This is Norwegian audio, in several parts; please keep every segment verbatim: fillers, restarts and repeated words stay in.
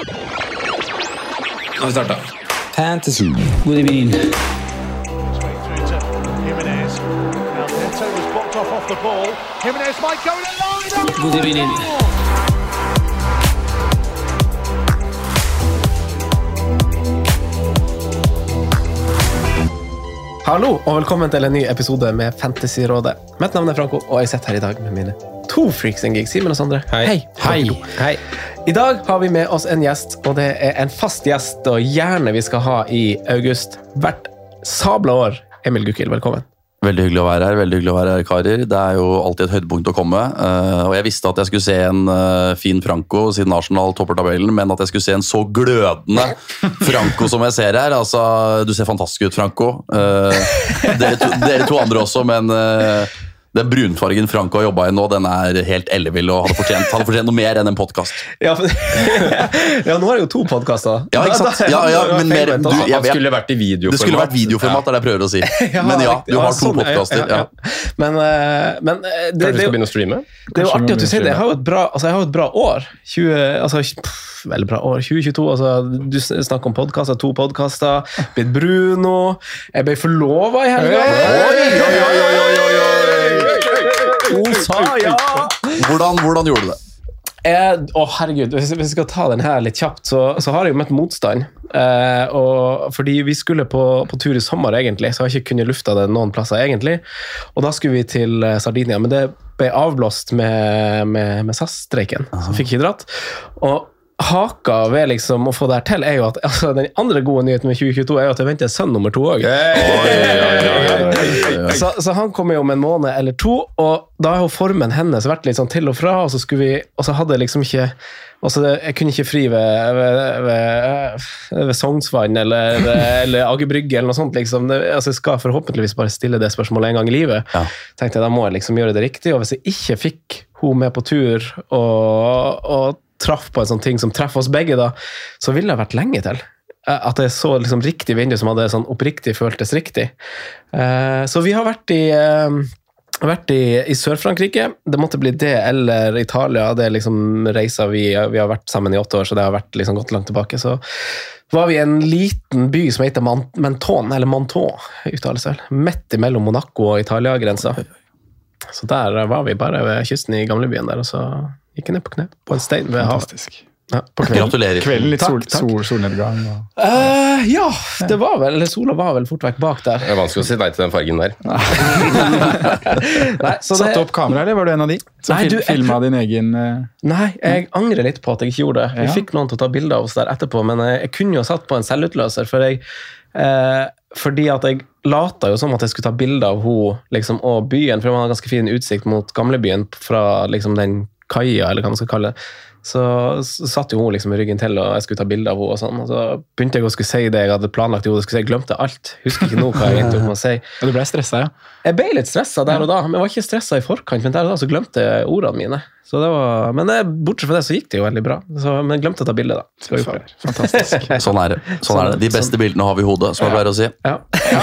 Nå har vi startet. Fantasy. Good evening. Good evening. Hallo og velkommen til en ny episode med Fantasyrådet. Mitt navn er Franco, og jeg sitter her i dag med mine to freaks and geeks, Simen og Sondre. Hei. Hei. Hei. Hei. I dag har vi med oss en gjest, og det er en fast gjest, og gjerne vi skal ha i august hvert sabla år. Emil Gukild, velkommen. Veldig hyggelig å være her, veldig hyggelig å være her, karer. Det er jo alltid et høydepunkt å komme, uh, og jeg visste at jeg skulle se en uh, fin Franco siden Arsenal topper tabellen, men at jeg skulle se en så glødende Franco som jeg ser her. Altså, du ser fantastisk ut, Franco. Uh, dere, to, dere to andre også, men uh, den brunfargen Franco har jobbet i nå, den er helt ellevill og hadde fortjent, hadde fortjent noe mer enn en podcast. Ja, for, ja, nå har jeg jo to podcaster. Ja, ikke sant? Ja, ja, men mer, du, jeg, jeg, Han skulle vært i videoformat. det skulle vært videoformat, er det jeg prøver å si. Men ja, du har to podcaster. Ja. Men, men det, Kanskje det, du skal begynne å streame? det er jo artig at du sier det. Jeg har jo et bra, altså, jeg har jo et bra år. tjue, altså, pff, veldig bra år. tjue tjueto, altså, du snakker om podcaster, to podcaster. Blitt Bruno. Jeg ble forlovet i helga. Oi, oi, oi, oi, oi, oi. Hun sa ja! Hvordan, hvordan gjorde du det? Jeg, å herregud, hvis vi skal ta den her litt kjapt, så, så har jeg jo møtt motstand. Eh, og, fordi vi skulle på, på tur i sommer egentlig, så har jeg ikke kunnet lufta det noen plasser egentlig. Og da skulle vi til Sardinia, men det ble avblåst med, med, med S A S-streiken, så fikk ikke dratt. Og haka ved liksom å få det her til er jo at altså, den andre gode nyheten med tjue tjueto er jo at jeg venter sønn nummer to også. Så, så han kommer jo om en måned eller to, og da har jo formen hennes vært litt sånn til og fra, og så, skulle vi, og så hadde jeg liksom ikke altså, jeg kunne ikke fri ved, ved, ved, ved Sognsvann eller, eller Agerbrygge eller noe sånt liksom. Det, altså, jeg skal forhåpentligvis bare stille det spørsmålet en gang i livet. Ja. Tenkte jeg, da må jeg liksom gjøre det riktig, og hvis jeg ikke fikk hun med på tur og, og traff på en sånn ting som treffer oss begge da, så ville det vært lenge til. At det så liksom riktig vindu som hadde sånn oppriktig føltes riktig. Så vi har vært i, vært i, i Sør-Frankrike. Det måtte bli det, eller Italia. Det er liksom reiser vi, vi har vært sammen i åtte år, så det har vært liksom gått langt tilbake. Så var vi i en liten by som heter Menton, eller Menton, uttales vel, midt mellom Monaco og Italia-grensa. Så der var vi bare ved kysten i gamlebyen der, og så gikk jeg ned på kne, på en stein ved havet. Ja, på kvelden. Gratulerer. Kvelden litt Takk, sol, takk. sol, solnedgang. Og... Uh, ja, det var vel, eller sola var vel fort vekk bak der. Det er vanskelig å si nei til den fargen der. Nei, så Satt det, opp kamera, eller var du en av de som Nei, fil, du, jeg- filmet din egen... Uh... nei, jeg angrer litt på at jeg ikke gjorde det. Vi Ja. fikk noen til å ta bilder av oss der etterpå, men jeg, jeg kunne jo satt på en selvutløser, for jeg, eh, fordi at jeg lata jo som at jeg skulle ta bilder av hun liksom, og byen, for det var en ganske fin utsikt mot gamlebyen fra liksom, den kaia, eller hva man skal kalle det. Så, så satt jo hun liksom i ryggen til, og jeg skulle ta bilder av henne og sånn, og så begynte jeg å skulle si det jeg hadde planlagt i hodet, skulle si, jeg glemte alt. Husker ikke noe hva jeg endte opp med å si. Og du ble stresset, ja? Jeg ble litt stresset der og da, men jeg var ikke stresset i forkant, men der og da så glemte jeg ordene mine. Så det var, men det, bortsett fra det så gikk det jo veldig bra, så, men jeg glemte å ta bilder da. Skal vi prøve. Fantastisk. Sånn er det. Sånn er det. De beste bildene har vi i hodet, som jeg pleier å si. Ja.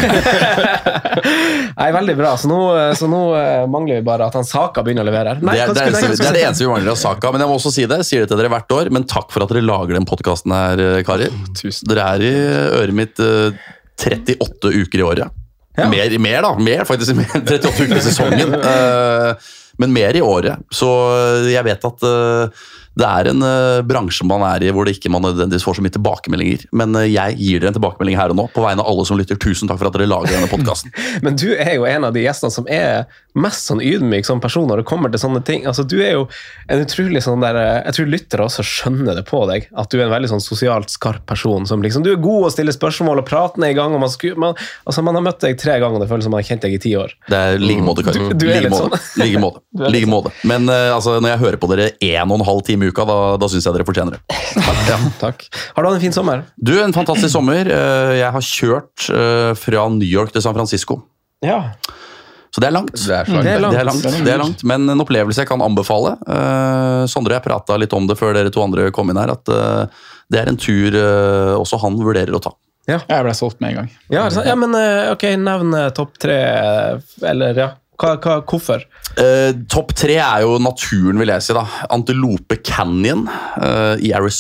Nei, veldig bra, så nå, så nå eh, mangler vi bare at han Saka begynner å levere her. Nei, Det er hva det, skulle eneste, jeg- det er det eneste vi mangler av Saka, men jeg må også si det, jeg sier det til dere hvert år, men takk for at dere lager den podcasten her, karer. Tusen. Dere er i øret mitt uh, trettiåtte uker i året. Ja. Mer, mer da, mer faktisk, mer, trettiåtte uker i sesongen. Uh, men mer i året, så jeg vet at uh, det er en uh, bransje man er i hvor det ikke man nødvendigvis får så mye tilbakemeldinger, men uh, jeg gir dere en tilbakemelding her og nå, på vegne av alle som lytter. Tusen takk for at dere lager denne podcasten. Men du er jo en av de gjestene som er mest sånn ydmyk som person når det kommer til sånne ting. Altså, du er jo en utrolig sånn der, jeg tror lyttere også skjønner det på deg, at du er en veldig sånn sosialt skarp person, som liksom, du er god å stille spørsmål og prate ned i gang, og man, sku, man, altså, man har møtt deg tre ganger, og det føles som man har kjent deg i ti år. Det er like måte, Kari. Du- du er Like litt måte. sånn. Like måte. Du er litt Like måte. Men uh, altså, når jeg hører på dere en og en halv time i uka, da, da synes jeg dere fortjener det. Takk, ja, takk. Har du hatt en fin sommer? Du, en fantastisk sommer. Uh, jeg har kjørt uh, fra New York til San Francisco. Ja. Så det er langt. Det er så Det er langt. Det er langt, det er langt, men en opplevelse jeg kan anbefale. Uh, Sondre og jeg pratet litt om det før dere to andre kom inn her, at uh, det er en tur uh, også han vurderer å ta. Ja, Jeg ble solgt med en gang. ja, er det sant? Ja, men eh, ok, nevn eh, topp tre, eh, eller ja, hva, hva, hvorfor? Uh, topp tre er jo naturen, vil jeg si da. Antelope Canyon uh, i Arizona.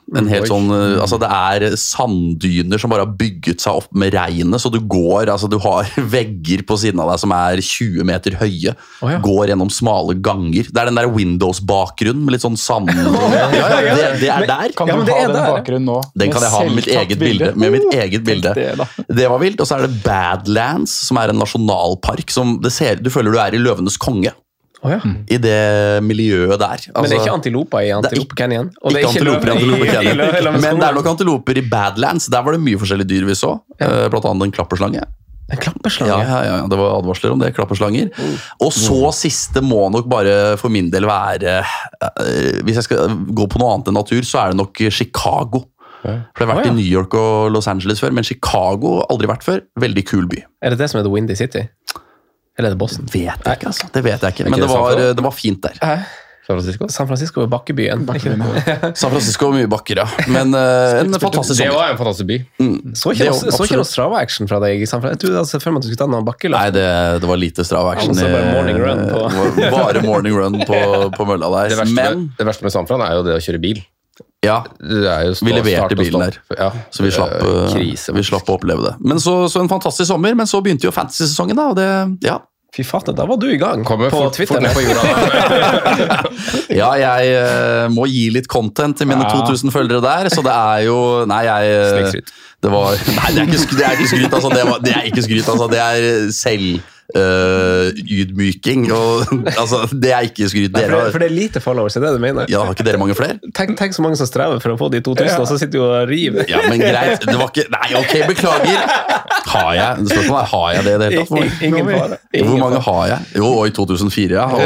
En helt Oi. sånn, uh, altså det er sanddyner som bare har bygget seg opp med regnet, så du går, altså du har vegger på siden av deg som er tjue meter høye, Å, ja. går gjennom smale ganger. Det er den der Windows-bakgrunnen med litt sånn sand. Ja, ja, det, det er der. Kan Ja, men du det ha er den der, ja. bakgrunnen nå? Den kan jeg ha med mitt eget bilde. Med mitt eget bilde. Det, da. Det var vilt, og så er det Badlands, som er en nasjonalpark, som det ser, du føler du er i Løvenes konge. Å, ja. I det miljøet der. Men det er Altså- ikke antiloper i Antilope Canyon? Og det er Ikke antiloper i Antilope løver i- Canyon. i lø- i Løvenes Men det konge. er nok antiloper i Badlands. Der var det mye forskjellige dyr vi så. Ja. Eh, Blant annet en klapperslange. En klapperslange? Ja, ja, ja, det var advarsler om det, klapperslanger. Og så siste må nok bare for min del være eh, hvis jeg skal gå på noe annet enn natur, så er det nok Chicago. For jeg har vært Å, ja. i New York og Los Angeles før, men Chicago aldri vært før. Veldig kul by. Er det det som er The Windy City? Eller er det Boston? Vet jeg ikke, altså. Det vet jeg ikke. Er Men ikke det det var, San Fran? det var fint der. Hæ? San Francisco? San Francisco er bakkebyen. Bakkebyen, Ikke- San Francisco var mye bakker, ja. Men eh, en fantastisk Det sommer. var en fantastisk by. Så ikke Det er noe, jo så ikke absolutt. noe Strava-action fra deg i San Francisco? Jeg trodde altså, før man skulle ta noen bakkeløft. Nei, det, det var lite strav action. Altså, bare morning run på- Det var bare morning run på, på mølla Det der. verste, Men med, det verste med San Fran er jo det å kjøre bil. ja, Det er jo stå, Vi leverte start og bilen stopp. Ja, så vi slapp, det er eh, krise. vi slapp å oppleve det. Men så, så en fantastisk sommer, men så begynte jo fantasy-sesongen, da. Og det, ja. Fy faen, da var du i gang Kommer på fort, Twitter. fort ned på jorda. ja, jeg eh, må gi litt content til mine Ja. to tusen følgere der, så det er jo Nei, jeg eh, Snikskryt. Det var Nei, det er ikke, sk- det er ikke skryt, altså. Det, var, det er ikke skryt, altså. Det er selv uh, ydmyking. Og, altså, det er ikke skryt. Nei, Dere for, det, har, for det er lite followers, er det du mener? ja, har ikke dere mange flere? Tenk, tenk så mange som strever for å få de to tusen, Ja. og så sitter du og river. Ja, men greit. Det var ikke Nei, ok, beklager. Har jeg Spørsmålet er, har jeg det i det hele tatt? Hvor, Ingen fare. hvor Ingen mange fare. har jeg? Jo, i to tusen fire, ja.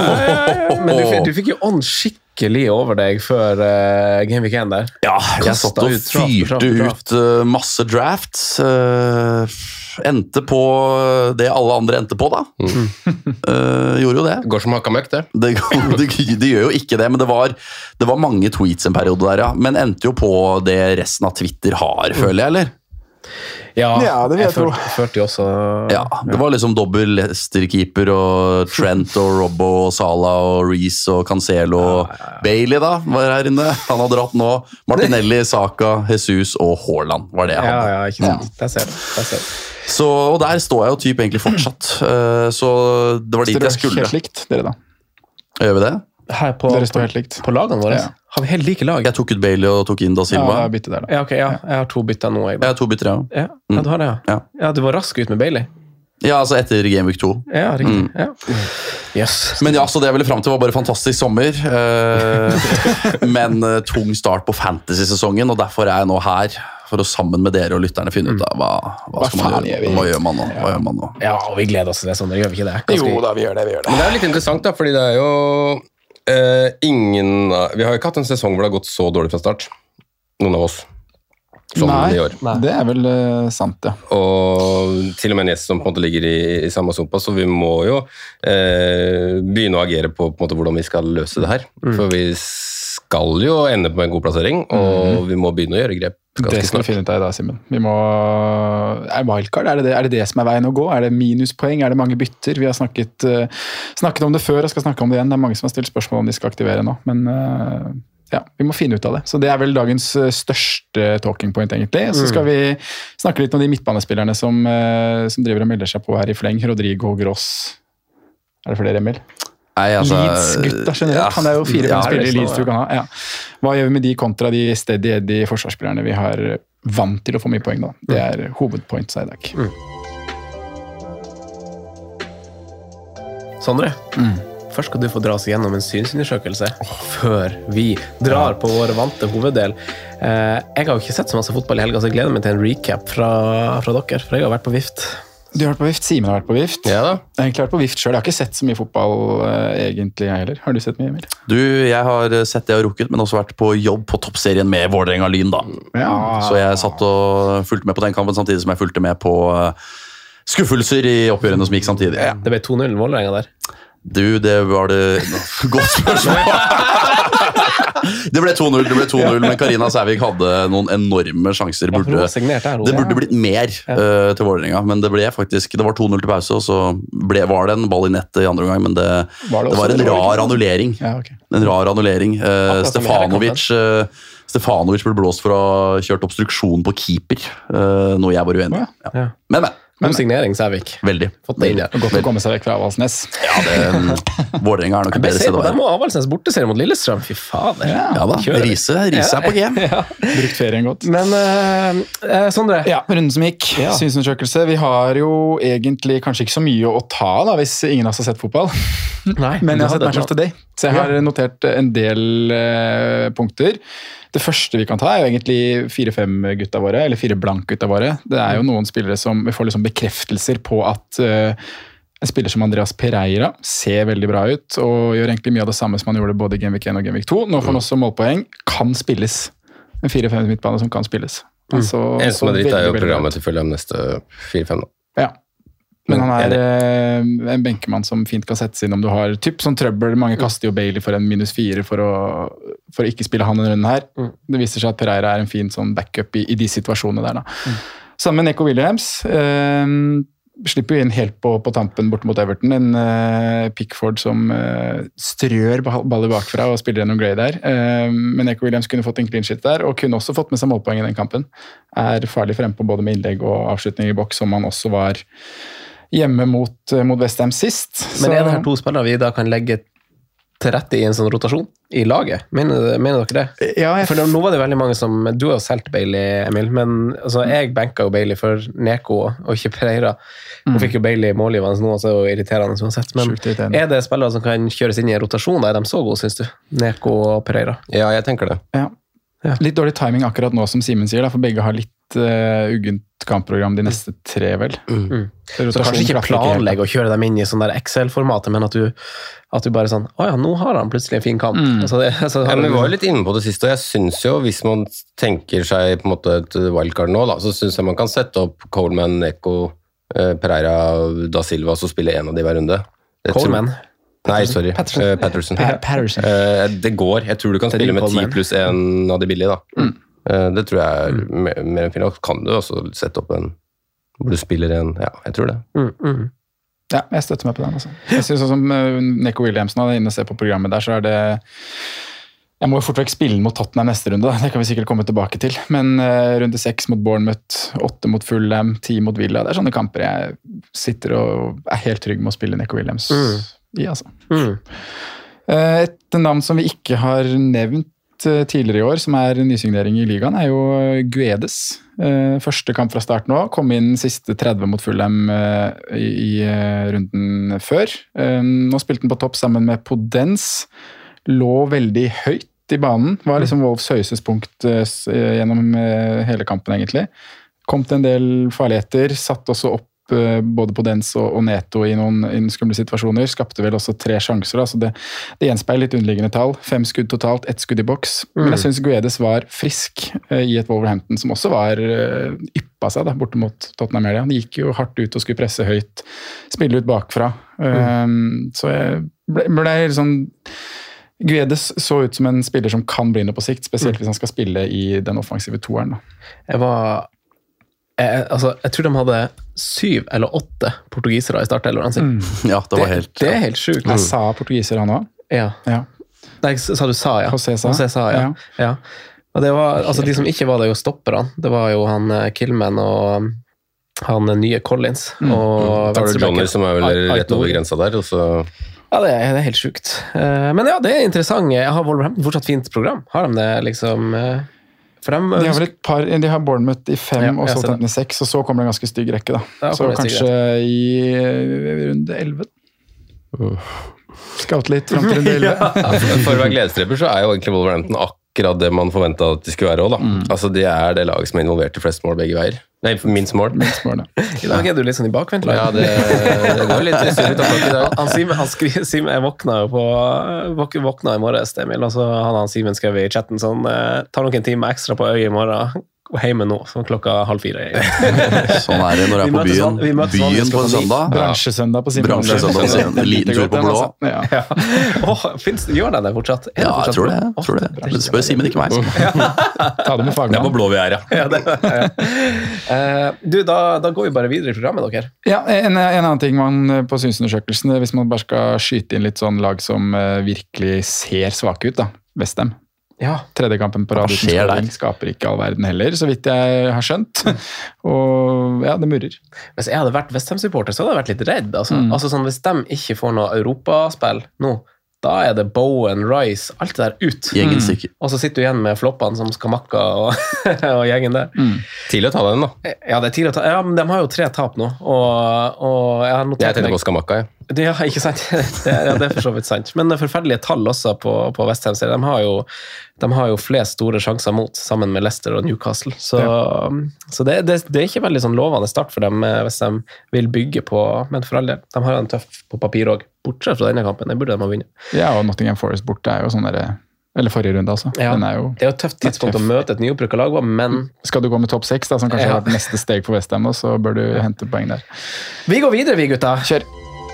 Men du, fikk- du fikk jo ånd skikkelig over deg før uh, Game Week én der. Ja, jeg Kastet satt og ut draft, fyrte draft, draft. ut uh, masse drafts. Uh, endte på det alle andre endte på, da. Uh, gjorde jo det. Går som hakka møkk, det. Det, det. det gjør jo ikke det, men det var, det var mange tweets en periode der, ja. Men endte jo på det resten av Twitter har, føler jeg, eller? Ja, Ja, det vil jeg jeg følte, følte jo også Ja, det var liksom dobbel Leicester-keeper og Trent og Robbo og Salah og Reece og Cancelo og Bailey da, var her inne. Han har dratt nå. Martinelli, Saka, Jesus og Haaland var det jeg Ja, hadde. ja, ikke sant. Der ser du. Der ser du. Så, og der står jeg jo typ egentlig fortsatt. Eh, Så det var dit Dere jeg er skulle. helt likt, dere da. Gjør vi det? Her på, Dere står på, helt likt. på lagene våre Ja. har vi helt like lag. Jeg tok ut Bailey og tok inn Da Ja, Silva. det er bytte der, da. Ja, ok, ja. Jeg har to bytter nå. Jeg, Jeg har to bytter, ja. ja. ja, du har det, ja. Ja. Ja, du var rask ut med Bailey. Ja, altså etter Game Week to. Ja, riktig. Mm. Ja. Yes. Men ja, så det jeg ville frem til var bare fantastisk sommer. eh, Men eh, tung start på fantasy-sesongen, og derfor er jeg nå her. For å sammen med dere og lytterne finne ut av hva, hva, Hva skal man faen gjøre. gjør vi? Hva gjør man nå? Hva gjør man nå? Ja, og vi gleder oss til det sånn, gjør vi ikke det? Ganske- Jo da, vi gjør det, vi gjør det. Men det er jo litt interessant, da, fordi det er jo eh, ingen av- Vi har jo ikke hatt en sesong hvor det har gått så dårlig fra start. Noen av oss. Som Nei, i år. Nei. det er vel eh, sant, ja. Og til og med en gjest som på en måte ligger i, i samme sopa, så vi må jo eh, begynne å agere på, på en måte, hvordan vi skal løse det her. For vi skal jo ende på en god plassering, og vi må begynne å gjøre grep Det ganske skal vi snart. finne ut av i dag, Simen. Vi må Er wildcard, er det det, er det det som er veien å gå? Er det minuspoeng? Er det mange bytter? Vi har snakket, eh, snakket om det før og skal snakke om det igjen. Det er mange som har stilt spørsmål om de skal aktivere nå, men eh, ja, vi må finne ut av det. Så det er vel dagens eh, største talking point, egentlig. Så skal vi snakke litt om de midtbanespillerne som, eh, som driver og melder seg på her i fleng. Rodrigo, Gross. Er det flere, Emil? Nei, altså, Leeds-gutta generelt. ja, Han er jo fire ja, spillere i det er Leeds du kan ha. Ja. Hva gjør vi med de kontra de steady eddy forsvarsspillerne vi har vant til å få mye poeng da? Det er hovedpoint seg i dag. Sondre, først skal du få dra oss gjennom en synsundersøkelse før vi drar på vår vante hoveddel. Eh, jeg har jo ikke sett så masse fotball i helga, så jeg gleder meg til en recap fra, fra dere, for jeg har vært på vift. Du har vært på vift, Simen har vært på vift. Ja da. Jeg har egentlig vært på vift selv. Jeg har ikke sett så mye fotball eh, egentlig, jeg heller. Har du sett mye, Emil? Du, jeg har sett det jeg har rukket, men også vært på jobb på toppserien med Vålerenga Lyn, da. Ja. Så jeg satt og fulgte med på den kampen samtidig som jeg fulgte med på eh, skuffelser i oppgjørene som gikk samtidig. Det ble to null Vålerenga der. Du, det var det Godt spørsmål. Det ble to null, det ble to null, men Karina Sævik hadde noen enorme sjanser. Ja, for hun Burde, var signert der, hun. det burde blitt mer eh, til Vålerenga, men det ble faktisk Det var to null til pause, og så ble, var det en ball i nettet i andre omgang, men det, Var det det også var en det? rar annullering. Ja, ok. En rar annullering. Eh, Akkurat som i Stefanovic, eh, Stefanovic ble blåst for å ha kjørt obstruksjon på keeper, uh, noe jeg var uenig i. Ja. Ja. Men, men. God signering, Sævik. Veldig. Fått det inn, ja. Godt å komme seg vekk fra Avaldsnes. Ja, det, Vålerenga er nok en bedre sted å være. være. De må Avaldsnes borteserie mot Lillestrøm, fy fader. Ja, ja da, Riise, Riise er på G. Ja. Brukt ferien godt. Men, uh, Sondre? Ja, runden som gikk, Ja. synsundersøkelse. Vi har jo egentlig kanskje ikke så mye å ta da, hvis ingen av oss har sett fotball. Nei, Men jeg har sett det- Match of the Day, så jeg har notert en del uh, punkter. Det første vi kan ta er jo egentlig fire-fem gutta våre, eller fire blank gutta våre. Det er jo noen spillere som vi får liksom bekreftelser på at uh, en spiller som Andreas Pereira ser veldig bra ut, og gjør egentlig mye av det samme som han gjorde både i Game Week én og Game Week to. Nå får han også målpoeng. Kan spilles. En fire-fem midtbane som kan spilles. Altså, En som er dritt er jo veldig, veldig programmet til følge om neste fire-fem da. ja. Men han er eh, en benkemann som fint kan settes inn om du har typ sånn trøbbel. Mange kaster jo Bailey for en minus fire for å, for å ikke spille han denne runden her. Mm. Det viser seg at Pereira er en fin sånn backup i, i de situasjonene der. Da. Mm. Sammen med Neko Williams. Eh, slipper jo inn helt på, på tampen bort mot Everton. En eh, Pickford som eh, strør baller bakfra og spiller gjennom Gray der. Eh, men Neko Williams kunne fått en clean shit der, og kunne også fått med seg målpoeng i den kampen. Er farlig frempå både med innlegg og avslutning i boks, som han også var hjemme mot, mot West Ham sist. Men er det Så- her to spillere vi da kan legge til rette i en sånn rotasjon i laget? Mener, mener dere det? Ja, jeg For nå var det veldig mange som, du har jo solgt Bailey, Emil, men altså, jeg benket jo Bailey for Neko og ikke Pereira. Og fikk jo Bailey målgivende nå, så er det jo irriterende uansett. Men Sjukt irriterende. er det spillere som kan kjøres inn i en rotasjon? Er de så gode, synes du? Neko og Pereira. Ja, jeg tenker det. Ja. Ja. Litt dårlig timing akkurat nå, som Simen sier, da, for begge har litt uh, uggent kampprogram de neste tre, vel. Mm. Så Rotasjon kanskje ikke klaffer helt. planlegge å kjøre dem inn i sånn der Excel-formatet, men at du, at du bare sånn, åja, nå har han plutselig en fin kamp. Altså, det, altså, Ja, men vi var jo litt inne på det siste, og jeg synes jo, hvis man tenker seg på en måte et wildcard nå, da, så synes jeg man kan sette opp Coleman, Neko, eh, Pereira, Da Silva, så spille en av de hver runde. Det tror- Coleman. Nei, sorry. Patterson. Eh, Patterson. Pa- Patterson. Eh, det går. Jeg tror du kan Det er spille med ti Coleman. pluss en av de billige, da. Eh, det tror jeg er mer, mer enn fint. Og kan du også sette opp en hvor du spiller en Ja, jeg tror det. Mm, mm. Ja, jeg støtter meg på den. Altså. Jeg synes sånn som uh, Neko Williamson er inne og ser på programmet der, så er det Jeg må jo fort vekk spille mot Tottenham neste runde, da. Det kan vi sikkert komme tilbake til. Men uh, runde seks mot Bournemouth, åtte mot Fulham, ti mot Villa. Det er sånne kamper jeg sitter og er helt trygg med å spille Neko Williams Mm. i, altså. Mm. Uh, et navn som vi ikke har nevnt uh, tidligere i år, som er nysignering i ligaen, er jo Guedes. Uh, første kamp fra start nå. Kom inn siste tretti mot Fulham uh, i, i uh, runden før. Um, nå spilte han på topp sammen med Podence. Lå veldig høyt i banen. Var liksom Wolves høyestepunkt uh, s- gjennom uh, hele kampen, egentlig. Kom til en del farligheter. Satt også opp uh, både Podence og, og Neto i noen, i noen skumle situasjoner. Skapte vel også tre sjanser. Da. Så det, det gjenspeiler litt underliggende tall. Fem skudd totalt, ett skudd i boks. Men jeg syns Guedes var frisk uh, i et Wolverhampton som også var uh, yppa seg da, borte mot Tottenham Media. De gikk jo hardt ut og skulle presse høyt, spille ut bakfra. Um, så jeg ble, ble sånn Guedes så ut som en spiller som kan bli noe på sikt, spesielt hvis han skal spille i den offensive toeren. Da. Jeg var jeg, altså, jeg tror de hadde syv eller åtte portugisere i startelveren sin. Ja, det var helt det er helt sjukt. Jeg sa portugiser, han òg. Ja. Ja. Nei, sa du sa, ja. José sa. sa, ja. ja. Og det var, altså, de som ikke var det, jo stopperne. Det var jo han eh, Kilman og han eh, nye Collins. Og Da var det venstrebacken. Johnny som er vel Ait- rett over Ait- grensa der, og så Ja, det er, det er helt sjukt. Eh, Men ja, det er interessant. Jeg har Wolverhampton fortsatt fint program. Har de det liksom eh, For de, De har vel et par, de har Bournemouth i fem, Ja, og jeg så ser Tottenham i seks, og så kommer det en ganske stygg rekke. da. Ja, Så kommer det en stygg kanskje i eh, runde elleve. Scout litt fram til runde elleve. For å være gledestreper så er jo egentlig Wolverhampton akkurat det man forventet at de skulle være også, da. Altså, de er det laget som er involvert i flest mål begge veier. Nei, minst mål. I dag er du litt sånn i bakvent. Ja, det, det går litt styr ut av tak i dag. Han Simen, han skri, Simen, jeg våkna jo på våk, våkna i morges, Emil, og så hadde han Simen skrevet i chatten sånn eh, ta noen timer ekstra på øyet i morgen, og hjemme nå, sånn klokka halv fire. Sånn er det når du Vi er på møtes van- vi byen. møtes vanligvis Byen på en klokka ni. søndag. Bransjesøndag på Simen. Bransjesøndag på Simen. En liten tur på blå. Ja. Ja. Åh, finnes, gjør den det fortsatt? Er det Ja, jeg fortsatt tror bra? det. Jeg tror det. Åh, Det spør Simen, ikke meg. Ta det med Det er på fagmann. blå vi er, ja. Ja, det, ja. Eh, du, da, da går vi bare videre i programmet, dere. Ja, en, en annen ting man eh, på synsundersøkelsen, hvis man bare skal skyte inn litt sånn lag som eh, virkelig ser svake ut, da. West Ham. Ja. Tredje kampen på Hva rad uten skjer scoring der? skaper ikke all verden heller, så vidt jeg har skjønt. Og ja, det murrer. Hvis jeg hadde vært West Ham-supporter, så hadde jeg vært litt redd. Altså, Mm. altså sånn, hvis de ikke får noe europaspill nå, da er det Bowen, Rice, alt det der ut. Gjengen stikker. Og så sitter du igjen med floppene som Skamakka og, og gjengen der. Tidlig å ta den, da. Ja, det er tidlig å ta. Ja, men de har jo tre tap nå, og, og jeg har notert Jeg tenker på Skamakka, jeg. Det, ja, ikke sant? Det, ja, det er for så vidt sant. Men det er forferdelige tall også på, på West Ham. De har, jo, de har jo flest store sjanser mot, sammen med Leicester og Newcastle. Så, ja. så det, det, det er ikke veldig sånn lovende start for dem hvis de vil bygge på, men for all del. De har en tøff på papir også. Bortsett fra denne kampen, det burde de ha vunnet. Ja, og Nottingham Forest borte er jo sånn der, eller forrige runde altså. Ja, Den er jo, det er jo et tøft tidspunkt å møte et nyopprykket lag, men skal du gå med topp seks, da, som kanskje Ja. har vært neste steg for West Ham, nå, så bør du hente poeng der. vi går videre, vi gutta. Kjør!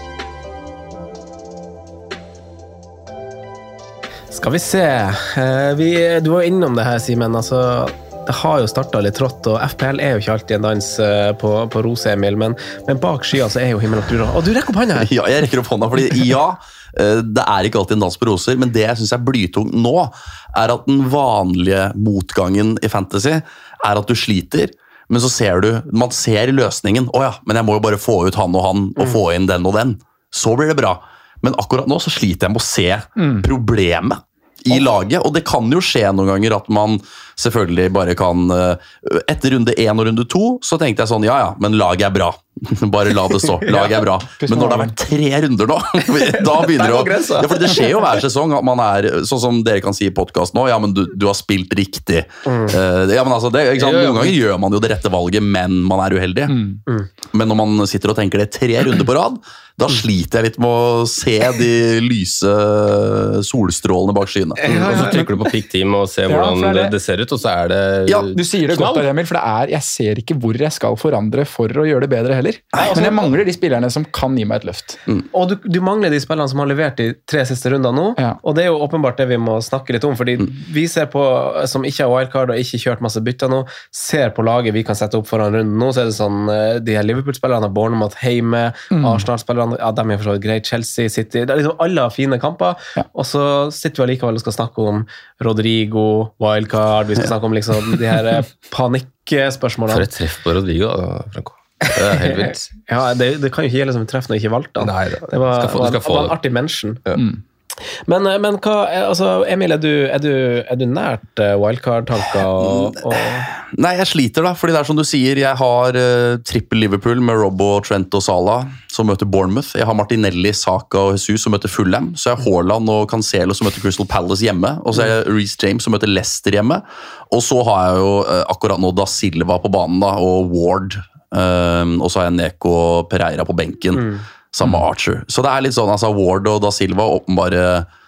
Skal vi se. Eh, Vi, du var innom det her, Simen. Altså, det har jo startet litt trått, og F P L er jo ikke alltid en dans eh, på, på Rose, Emil, men, men bak skya så er jo himmel og tur. Og du rekker opp hånda her! Ja, jeg rekker opp hånda, fordi ja, eh, det er ikke alltid en dans på roser, men det jeg synes er blytung nå, er at den vanlige motgangen i fantasy er at du sliter, men så ser du, man ser løsningen, å ja, men jeg må jo bare få ut han og han, og få inn den og den. Så blir det bra. Men akkurat nå så sliter jeg med å se problemet i laget, og det kan jo skje noen ganger at man selvfølgelig bare kan, etter runde én og runde to, så tenkte jeg sånn, ja ja, men laget er bra. Bare la det stå, laget er bra. Men når det har vært tre runder nå, da begynner det å... Ja, for det skjer jo hver sesong at man er, sånn som dere kan si i podcast nå, ja, men du, du har spilt riktig. Mm. Uh, ja, men altså, det, ikke sant? Noen ganger gjør man jo det rette valget, men man er uheldig. Mm. Men når man sitter og tenker det tre runder på rad, da sliter jeg litt med å se de lyse solstrålene bak skyene. Og så trykker du på pick team og ser Ja, hvordan for det- det, det ser ut, og så er det Ja, du sier det knall. godt der, Emil, for det er, jeg ser ikke hvor jeg skal forandre for å gjøre det bedre heller. Men jeg mangler de spillerne som kan gi meg et løft. Og du, du mangler de spillerne som har levert de tre siste rundene nå, Ja. og det er jo åpenbart det vi må snakke litt om, fordi vi ser på, som ikke har wildcard og ikke kjørt masse bytter nå, ser på laget vi kan sette opp foran runden nå, så er det sånn, eh, de her Liverpool-spillerne har Bournemouth hjemme, Arsenal-spillerne, ja, de er for så vidt greit, Chelsea, City, det er liksom alle har fine kamper, Ja. og så sitter vi allikevel og skal snakke om Rodrigo, wildcard, vi skal snakke om liksom de her eh, panikkspørsmålene. For et treff på Rodrigo, da, Franco. Det er helt vilt. Ja, det, det kan jo ikke gjelde som en treff når jeg ikke valgte han. Nei, det, Det var, skal få, du var, skal få var en det. artig mention. Ja. Men, men hva, altså, Emil, er du, er du, er du nært uh, wildcard-tanker? Og, og Nei, jeg sliter da, fordi det er som du sier, jeg har uh, trippel Liverpool med Robbo, Trent og Salah, som møter Bournemouth. Jeg har Martinelli, Saka og Jesus som møter Fulham. Så jeg har Haaland og Cancelo som møter Crystal Palace hjemme. Og så er jeg Reece James som møter Leicester hjemme. Og så har jeg jo uh, akkurat nå Da Silva på banen da, og Ward. Um, og så har jeg Neko og Pereira på benken. Mm. Sammen med Archer. Så det er litt sånn, altså Ward og Da Silva åpenbare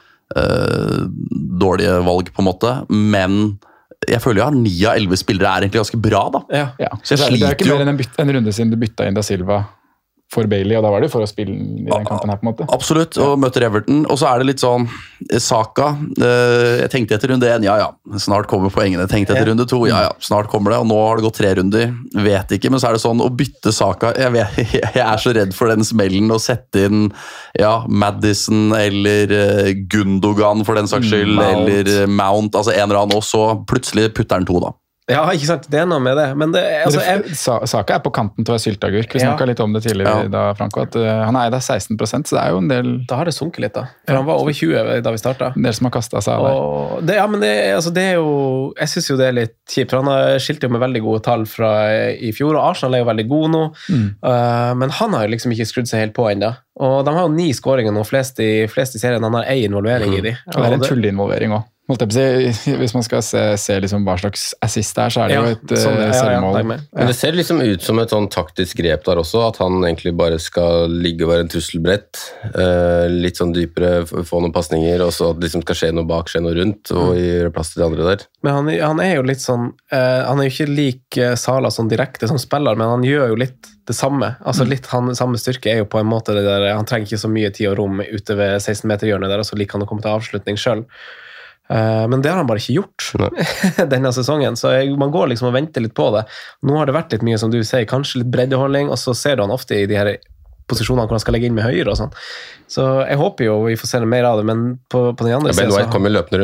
uh, dårlige valg på en måte, men jeg føler jeg har ni av elleve spillere er egentlig ganske bra da. ja. Ja. Så jeg det, er, det er sliter ikke jo. mer enn en, byt, en runde siden du bytta inn Da Silva for Bailey, og da var det for å spille i den kampen her på en måte. Absolutt, og møter Everton. Og så er det litt sånn Saka. Uh, jeg tenkte etter runde én, ja ja, snart kommer poengene. Jeg tenkte etter runde to, ja ja, snart kommer det. Og nå har det gått tre runder. Vet ikke, men så er det sånn å bytte Saka. Jeg, vet, jeg er så redd for den smellen å sette inn ja, Maddison eller uh, Gundogan for den saks skyld, Mount. eller uh, Mount, altså en eller annen, og så plutselig putter han to da. ja, ikke sant? Det er noe med det. Men det, altså, Men jeg, det- Sa- Saka er på kanten til å være sylteagurk. Vi Ja. snakket litt om det tidligere Ja. da, Franco, at uh, han er der seksten prosent, så det er jo en del, da har det sunket litt, da. For han var over tjue da vi startet. en del som har kastet seg av der. Og det, ja, men det, altså, det er jo Jeg synes jo det er litt kjipt, for han har skilt jo med veldig gode tall fra i fjor, og Arsenal er jo veldig god nå, Mm. uh, men han har jo liksom ikke skrudd seg helt på ennå. Og de har jo ni skåringer nå, flest i, flest i serien. Han har én involvering i de. Og det er en Og det- tulleinvolvering også. Holdt jeg på å si, hvis man skal se, se liksom hva slags assist det er, så er det Ja, jo et sånn, uh, ja, ja, ja, selvmål. jeg er med. Men det ser liksom ut som et sånn taktisk grep der også, at han egentlig bare skal ligge og være en trusselbrett, eh, litt sånn dypere, f- få noen pasninger, og så at det liksom skal skje noe bak, skje noe rundt, og gjøre plass til de andre der. Men han, han er jo litt sånn eh, Han er jo ikke lik eh, Sala sånn direkte som spiller, men han gjør jo litt det samme. Altså litt han, samme styrke er jo på en måte det der, han trenger ikke så mye tid og rom ute ved seksten-meterhjørnet der, og så liker han å komme til avslutning selv. Eh, men det har han bare ikke gjort denne sesongen, så jeg, man går liksom og venter litt på det. Nå har det vært litt mye, som du sier, kanskje litt breddeholdning, og så ser du han ofte i de her posisjonene hvor han skal legge inn med høyre og sånn. Så jeg håper jo vi får se mer av det, men på, på den andre Ben siden White så... kommer løpende rundt.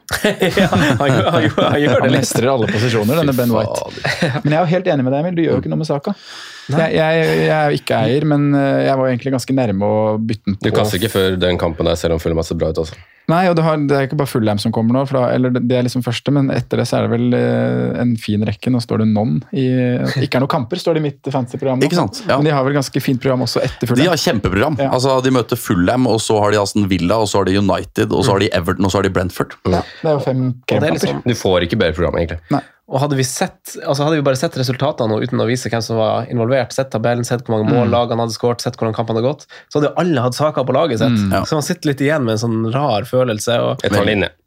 ja, han, gjør- han, gjør- han gjør Han det litt. mestrer alle posisjoner, denne Ben White. Men jeg er jo helt enig med deg, Emil. Du gjør jo ikke noe med saka. Jeg, jeg, jeg er jo ikke eier, men jeg var egentlig ganske nærme å bytte den på. Du kaster ikke før den kampen der, selv om Fulham ser bra ut også. Nei, og det, har, det er ikke bare Fulham som kommer nå, for da, eller det, det er liksom første, men etter det så er det vel eh, en fin rekke. Nå står det non i Ikke er noe kamper, står det i mitt fancy-program nå. Ikke sant, ja. Men de har vel ganske fint program også etter De Fulham. har kjempeprogram. Ja. Altså, de møter Fulham, og så har de Aston Villa, og så har de United, og så har de Everton, og så har de Brentford. Ja, det er jo fem Og det er gamekamper. liksom, Du får ikke bedre program, egentlig. Nei. og hadde vi sett, altså hadde vi bare sett resultatene nå, uten å vise hvem som var involvert, sett tabellen, sett hvor mange mål lagene hadde skåret, sett hvordan kampene hadde gått, så hadde jo alle hatt saker på laget sitt. ja. Så man sitter litt igjen med en sånn rar følelse. Og, Jeg tar den inne.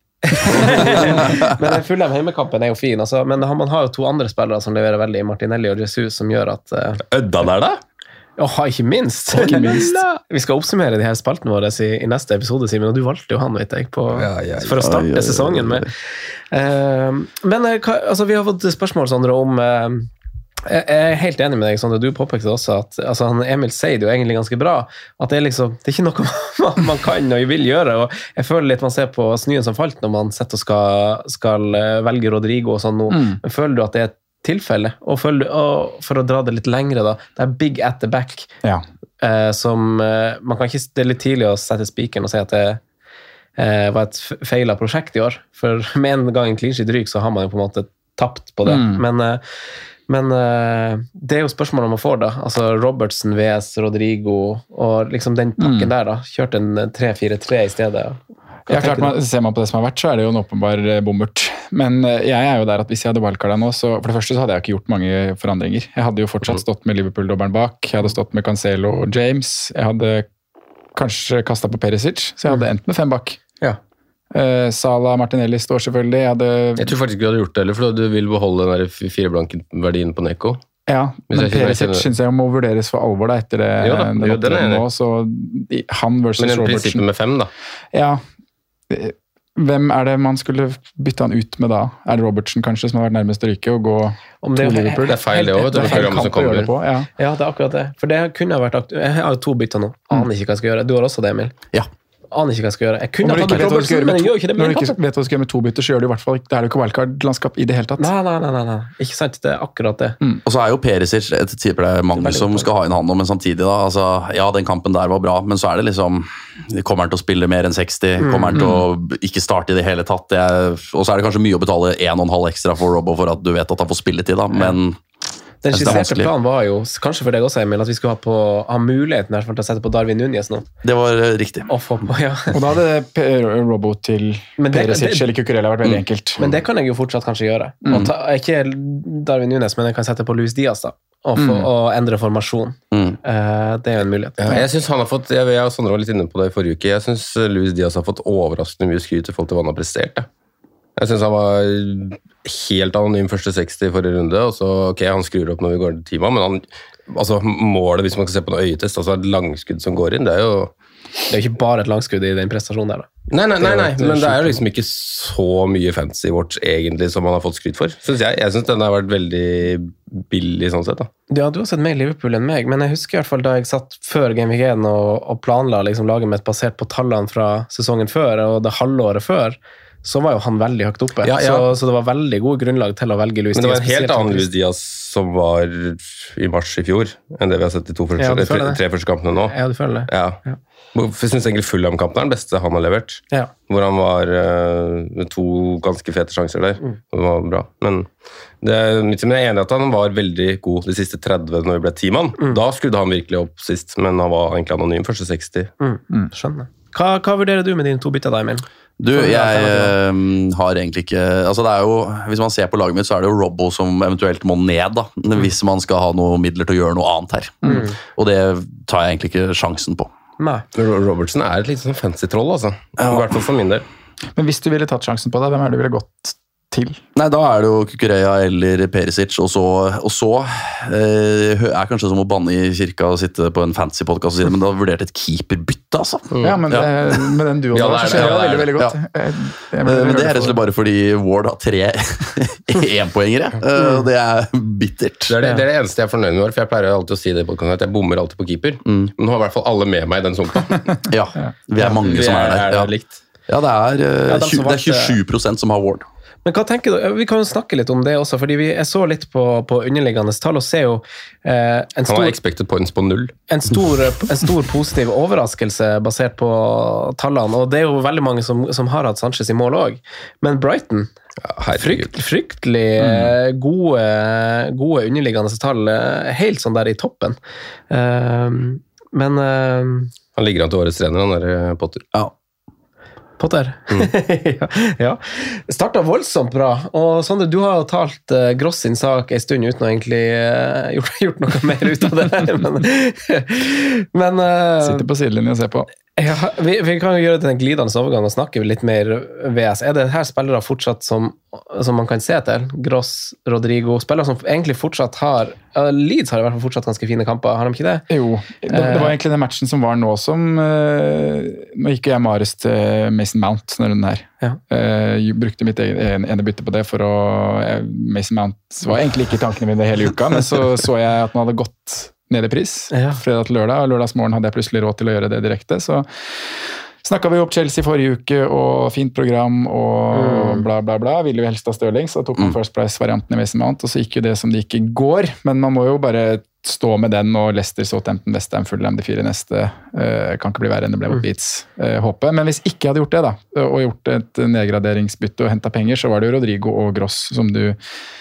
men den Fulham hjemmekampen er jo fin, altså, men man har jo to andre spillere som leverer veldig, Martinelli og Jesus, som gjør at uh, Ødda der, da? Åh, ikke minst. Ikke minst. Vi skal oppsummere de her spaltene våre i, i neste episode, Simen, og du valgte jo han, vet jeg, på, Ja, ja, ja. for å starte Ja, ja, ja, ja. sesongen med. Eh, men eh, hva, altså, vi har fått spørsmål, Sondre, om eh, jeg er helt enig med deg, Sondre, du påpekte også at altså, han, Emil sier det jo egentlig ganske bra, at det er liksom, det er ikke noe man, man kan og vil gjøre, og jeg føler litt man ser på snøen som falt når man setter og skal, skal eh, velge Rodrigo og sånn nå, Mm. men føler du at det er et tilfelle? Og, føler, og for å dra det litt lengre da, det er big at the back, Ja. eh, som eh, man kan ikke, det er litt tidlig å sette spikeren og si at det eh, var et f- feilet prosjekt i år, for med en gang en clean sheet ryker, så har man jo på en måte tapt på det, Mm. men, eh, men eh, det er jo spørsmålet man får da, altså Robertson vs Rodrigo, og liksom den pakken Mm. der da, kjørt en tre fire tre i stedet. Hva Ja, klart, tenker du? man, Ser man på det som har vært, så er det jo en åpenbar eh, bommert. Men eh, jeg er jo der at hvis jeg hadde wildcarda nå, så for det første så hadde jeg ikke gjort mange forandringer. Jeg hadde jo fortsatt stått med Liverpool-dobbelen bak, jeg hadde stått med Cancelo og James, jeg hadde kanskje kastet på Perisic, så jeg hadde endt med fem bak. Ja. Eh, Salah, Martinelli står selvfølgelig, jeg hadde... Jeg tror faktisk ikke du hadde gjort det heller, for du vil beholde den der fireblanke-verdien på Neko. Ja, Hvis men jeg ikke bare Perisic kjenner- synes jeg må vurderes for alvor da, etter det, Jo da, den jo, den er opptredenen jeg nå, så i- han versus Men en Robertson. prinsippet med fem, da. Ja, hvem er det man skulle bytte han ut med da? Er det Robertson kanskje som har vært nærmest å ryke og gå Om det to er- Liverpool? Det er feil det også, vet du, Det er for feil programmet som kamp å gjøre kommer. det på, ja. Ja, det er akkurat det. For det kunne ha vært aktuelt. Jeg har jo to bytter nå. Aner ikke hva jeg skal gjøre. Du har også det, Emil. Ja. Aner ikke hva jeg skal gjøre. Jeg Og kunne når du ha ikke tatt vet hva du skal Robertson, gjøre men med jeg to, gjør ikke det når med du ikke kampen. vet hva du skal gjøre med to bytter, så gjør du i hvert fall det er jo ikke wildcard-landskap i det hele tatt. Nei, nei, nei, nei, nei. Ikke sant, det er akkurat det. Og så er jo Perisic et tipper det er mange Veldig som godt. skal ha inn han nå, men samtidig da, altså, ja, den kampen der var bra, men så er det liksom, kommer han til å spille mer enn seksti, kommer han til å ikke starte i det hele tatt, det er, og så er det kanskje mye å betale en og en halv ekstra for Robbo for at du vet at han får spilletid da, men Den Jeg synes det er skisserte vanskelig. planen var jo, kanskje for deg også, Emil, at vi skulle ha, på, ha muligheten i hvert fall til å sette på Darwin Núñez nå. det var eh, riktig. Og få på, ja. Og da hadde P- Robbo til Men det- Perisic det- eller Cucurella vært veldig enkelt. Men det kan jeg jo fortsatt kanskje gjøre. Og ta, ikke Darwin Núñez, men jeg kan sette på Luis Diaz da, og, få, og endre formasjon. Mm. Eh, det er jo en mulighet. Ja, jeg synes han har fått, jeg, jeg og Sondre var litt inne på det i forrige uke, jeg synes Luis Diaz har fått overraskende mye skryt i forhold til hva han har prestert. Jeg, jeg synes han var helt anonym første seksti i forrige runde, og så, ok, han skrur opp når vi går til teamet, men han, altså målet, hvis man skal se på noe øyetest, altså et langskudd som går inn, det er jo... Det er jo ikke bare et langskudd i den prestasjonen der da. Nei, nei, nei, nei, Det er jo et men det er jo sjukt. liksom ikke så mye fancy watch egentlig som han har fått skryt for, synes jeg. Jeg synes den har vært veldig billig sånn sett da. Ja, du har sett mer Liverpool enn meg, men jeg husker i hvert fall da jeg satt før Game Week én og, og planla liksom laget mitt basert på tallene fra sesongen før, og det halvåret før, så var jo han veldig høyt oppe. Ja, ja. Så, så det var veldig god grunnlag til å velge Luis Men det var en Diaz, helt spesielt annen som Luis Diaz som var i mars i fjor, enn det vi har sett de to første, Ja, du tre, føler det. tre første kampene nå. Ja, du føler det. Ja. Ja. Jeg synes egentlig Fulham-kampen er den beste han har levert. Ja. Hvor han var eh, med to ganske fete sjanser der. Mm. Det var bra. Men det, men jeg er enig i at han var veldig god de siste tretti når vi ble teamann. Mm. Da skrudde han virkelig opp sist, men han var egentlig anonym første seksti. Mm. Skjønner. Hva, hva vurderer du med dine to bytter da, Emil? Du, For jeg alternativer. eh, har egentlig ikke, altså det er jo, hvis man ser på laget mitt, så er det jo Robbo som eventuelt må ned da, hvis man skal ha noen midler til å gjøre noe annet her. Og det tar jeg egentlig ikke sjansen på. Nei. Robertson er et litt sånn fancy troll, altså. I hvert fall for min del. Men hvis du ville tatt sjansen på det, hvem er det du ville gått til? Nei, da er det jo Cucurella eller Perisic, og så, og så eh, er kanskje som å banne i kirka og sitte på en fancy podcast og si det, men da vurderte et keeperbytte, altså. Ja, men Ja. eh, med den duoen Ja, der, det er så skjer det, det ja, veldig, det er veldig godt. det. Jeg- jeg Eh, ble Men veldig det er glad rett og for slett bare fordi Ward har tre énpoengere, eh, og det er bittert. Det er det, det er det eneste jeg er fornøyd med, for jeg pleier jo alltid å si det på podcasten, at jeg bommer alltid på keeper. Mm. Men nå har i hvert fall alle med meg i den sumpa. Ja, vi er mange Vi som er der. er Ja. likt. Ja, det er, uh, Ja, de som tjue, det er valgte- tjuesju prosent som har Ward. Men hva tenker du? Vi kan jo snakke litt om det også, fordi vi, jeg så litt på, på underliggende tall og ser jo eh, en, Han stor, har expected points på null. en, stor, en stor positiv overraskelse basert på tallene, og det er jo veldig mange som, som har hatt Sanchez i mål også. Men Brighton, Ja, herregud. frykt, fryktelig eh, gode, gode underliggende tall, eh, helt sånn der i toppen. Eh, men eh, Han ligger an til årets trener, han der eh, Potter. Ja. Potter. ja, ja. Starta voldsomt bra. Og Sondre, du har jo talt uh, Gross sin sak en stund uten å egentlig uh, gjort, gjort noe mer ut av det. men men uh, Sitter på sidelinjen og ser på. ja, vi, vi kan jo gjøre det til en glidende overgang og snakke litt mer V S. Er det her spillere fortsatt som, som man kan se til? Gross, Rodrigo, spillere som egentlig fortsatt har uh, Leeds har i hvert fall fortsatt ganske fine kamper, har de ikke det? Jo, det, det var egentlig den matchen som var nå som uh, Nå gikk jo jeg Mares til Mason Mount denne runden her. Ja. Uh, brukte mitt egen, ene bytte på det for å uh, Mason Mount var egentlig ikke i tankene mine hele uka, men så så jeg at den hadde gått ned i pris Ja. fredag til lørdag, og lørdagsmorgen hadde jeg plutselig råd til å gjøre det direkte, så snakket vi opp Chelsea forrige uke, og fint program, og bla bla bla, ville jo helst ha Stirling, så tok man First Price-varianten i Mason Mount, og så gikk jo det som det gikk i går, men man må jo bare stå med den, og Leicester, Southampton, West Ham, Fulham, de fire neste, uh, kan ikke bli verre enn det ble mot Beats, uh, håpet, men hvis ikke jeg hadde gjort det da, og gjort et nedgraderingsbytte og hentet penger, så var det jo Rodrigo og Gross, som du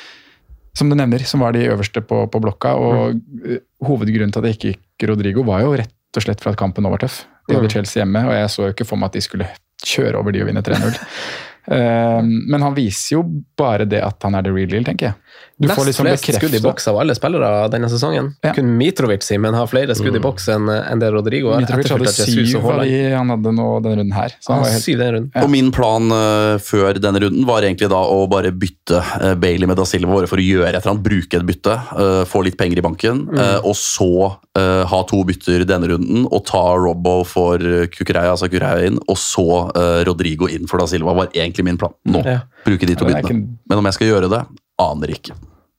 som du nevner, som var de øverste på, på blokka, og mm. hovedgrunnen til at det ikke gikk Rodrigo var jo rett og slett for at kampen nå var tøff. De hadde Chelsea hjemme, og jeg så jo ikke for meg at de skulle kjøre over de og vinne tre null. uh, men han viser jo bare det at han er the real deal, tenker jeg. Du Nest får liksom flest skudd i bekreftet. boks av alle spillere denne sesongen. Ja. Kun Mitrovic si, men har flere skudd i boks enn enn det Rodrigo har. Mitrovic hadde etterfulgt av Jesus syv og av Haaland. de han hadde nå denne runden her. Så han Han var har helt, syv den runden. Ja. Og min plan uh, før denne runden var egentlig da å bare bytte uh, Bailey med Da Silva bare for å gjøre et eller annet, bruke et bytte, uh, få litt penger i banken, uh, og så uh, ha to bytter denne runden, og ta Robbo for Kukureya, altså Kukureya inn, og så uh, Rodrigo inn for Da Silva, var egentlig min plan. Nå, Ja. bruke de to Ja, det er byttene. ikke- Men om jeg skal gjøre det, aner ikke.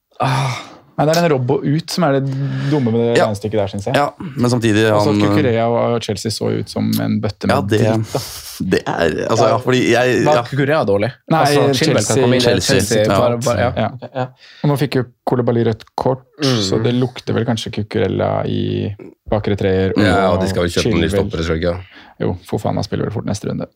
Nei, det er en Robbo ut som er det dumme med det Ja. regnestykket der, synes jeg. Ja, men samtidig Og så han, uh, Kukureya og Chelsea så ut som en bøtte med ja, det, dritt, da. det er, altså, ja, fordi jeg, Var ja, Kukureya dårlig? Nei, altså, Chilwell kan komme inn, Chelsea, Chelsea, ja. bare, bare, ja. Ja. Ja. Og nå fikk jo Koulibaly rødt kort, så det lukter vel kanskje Kukurella i bakre treer. Og Ja, og de skal jo kjøpe noen nye Chilwell. stoppere, tror jeg ikke. Jo, for faen, han spiller vel fort neste runde.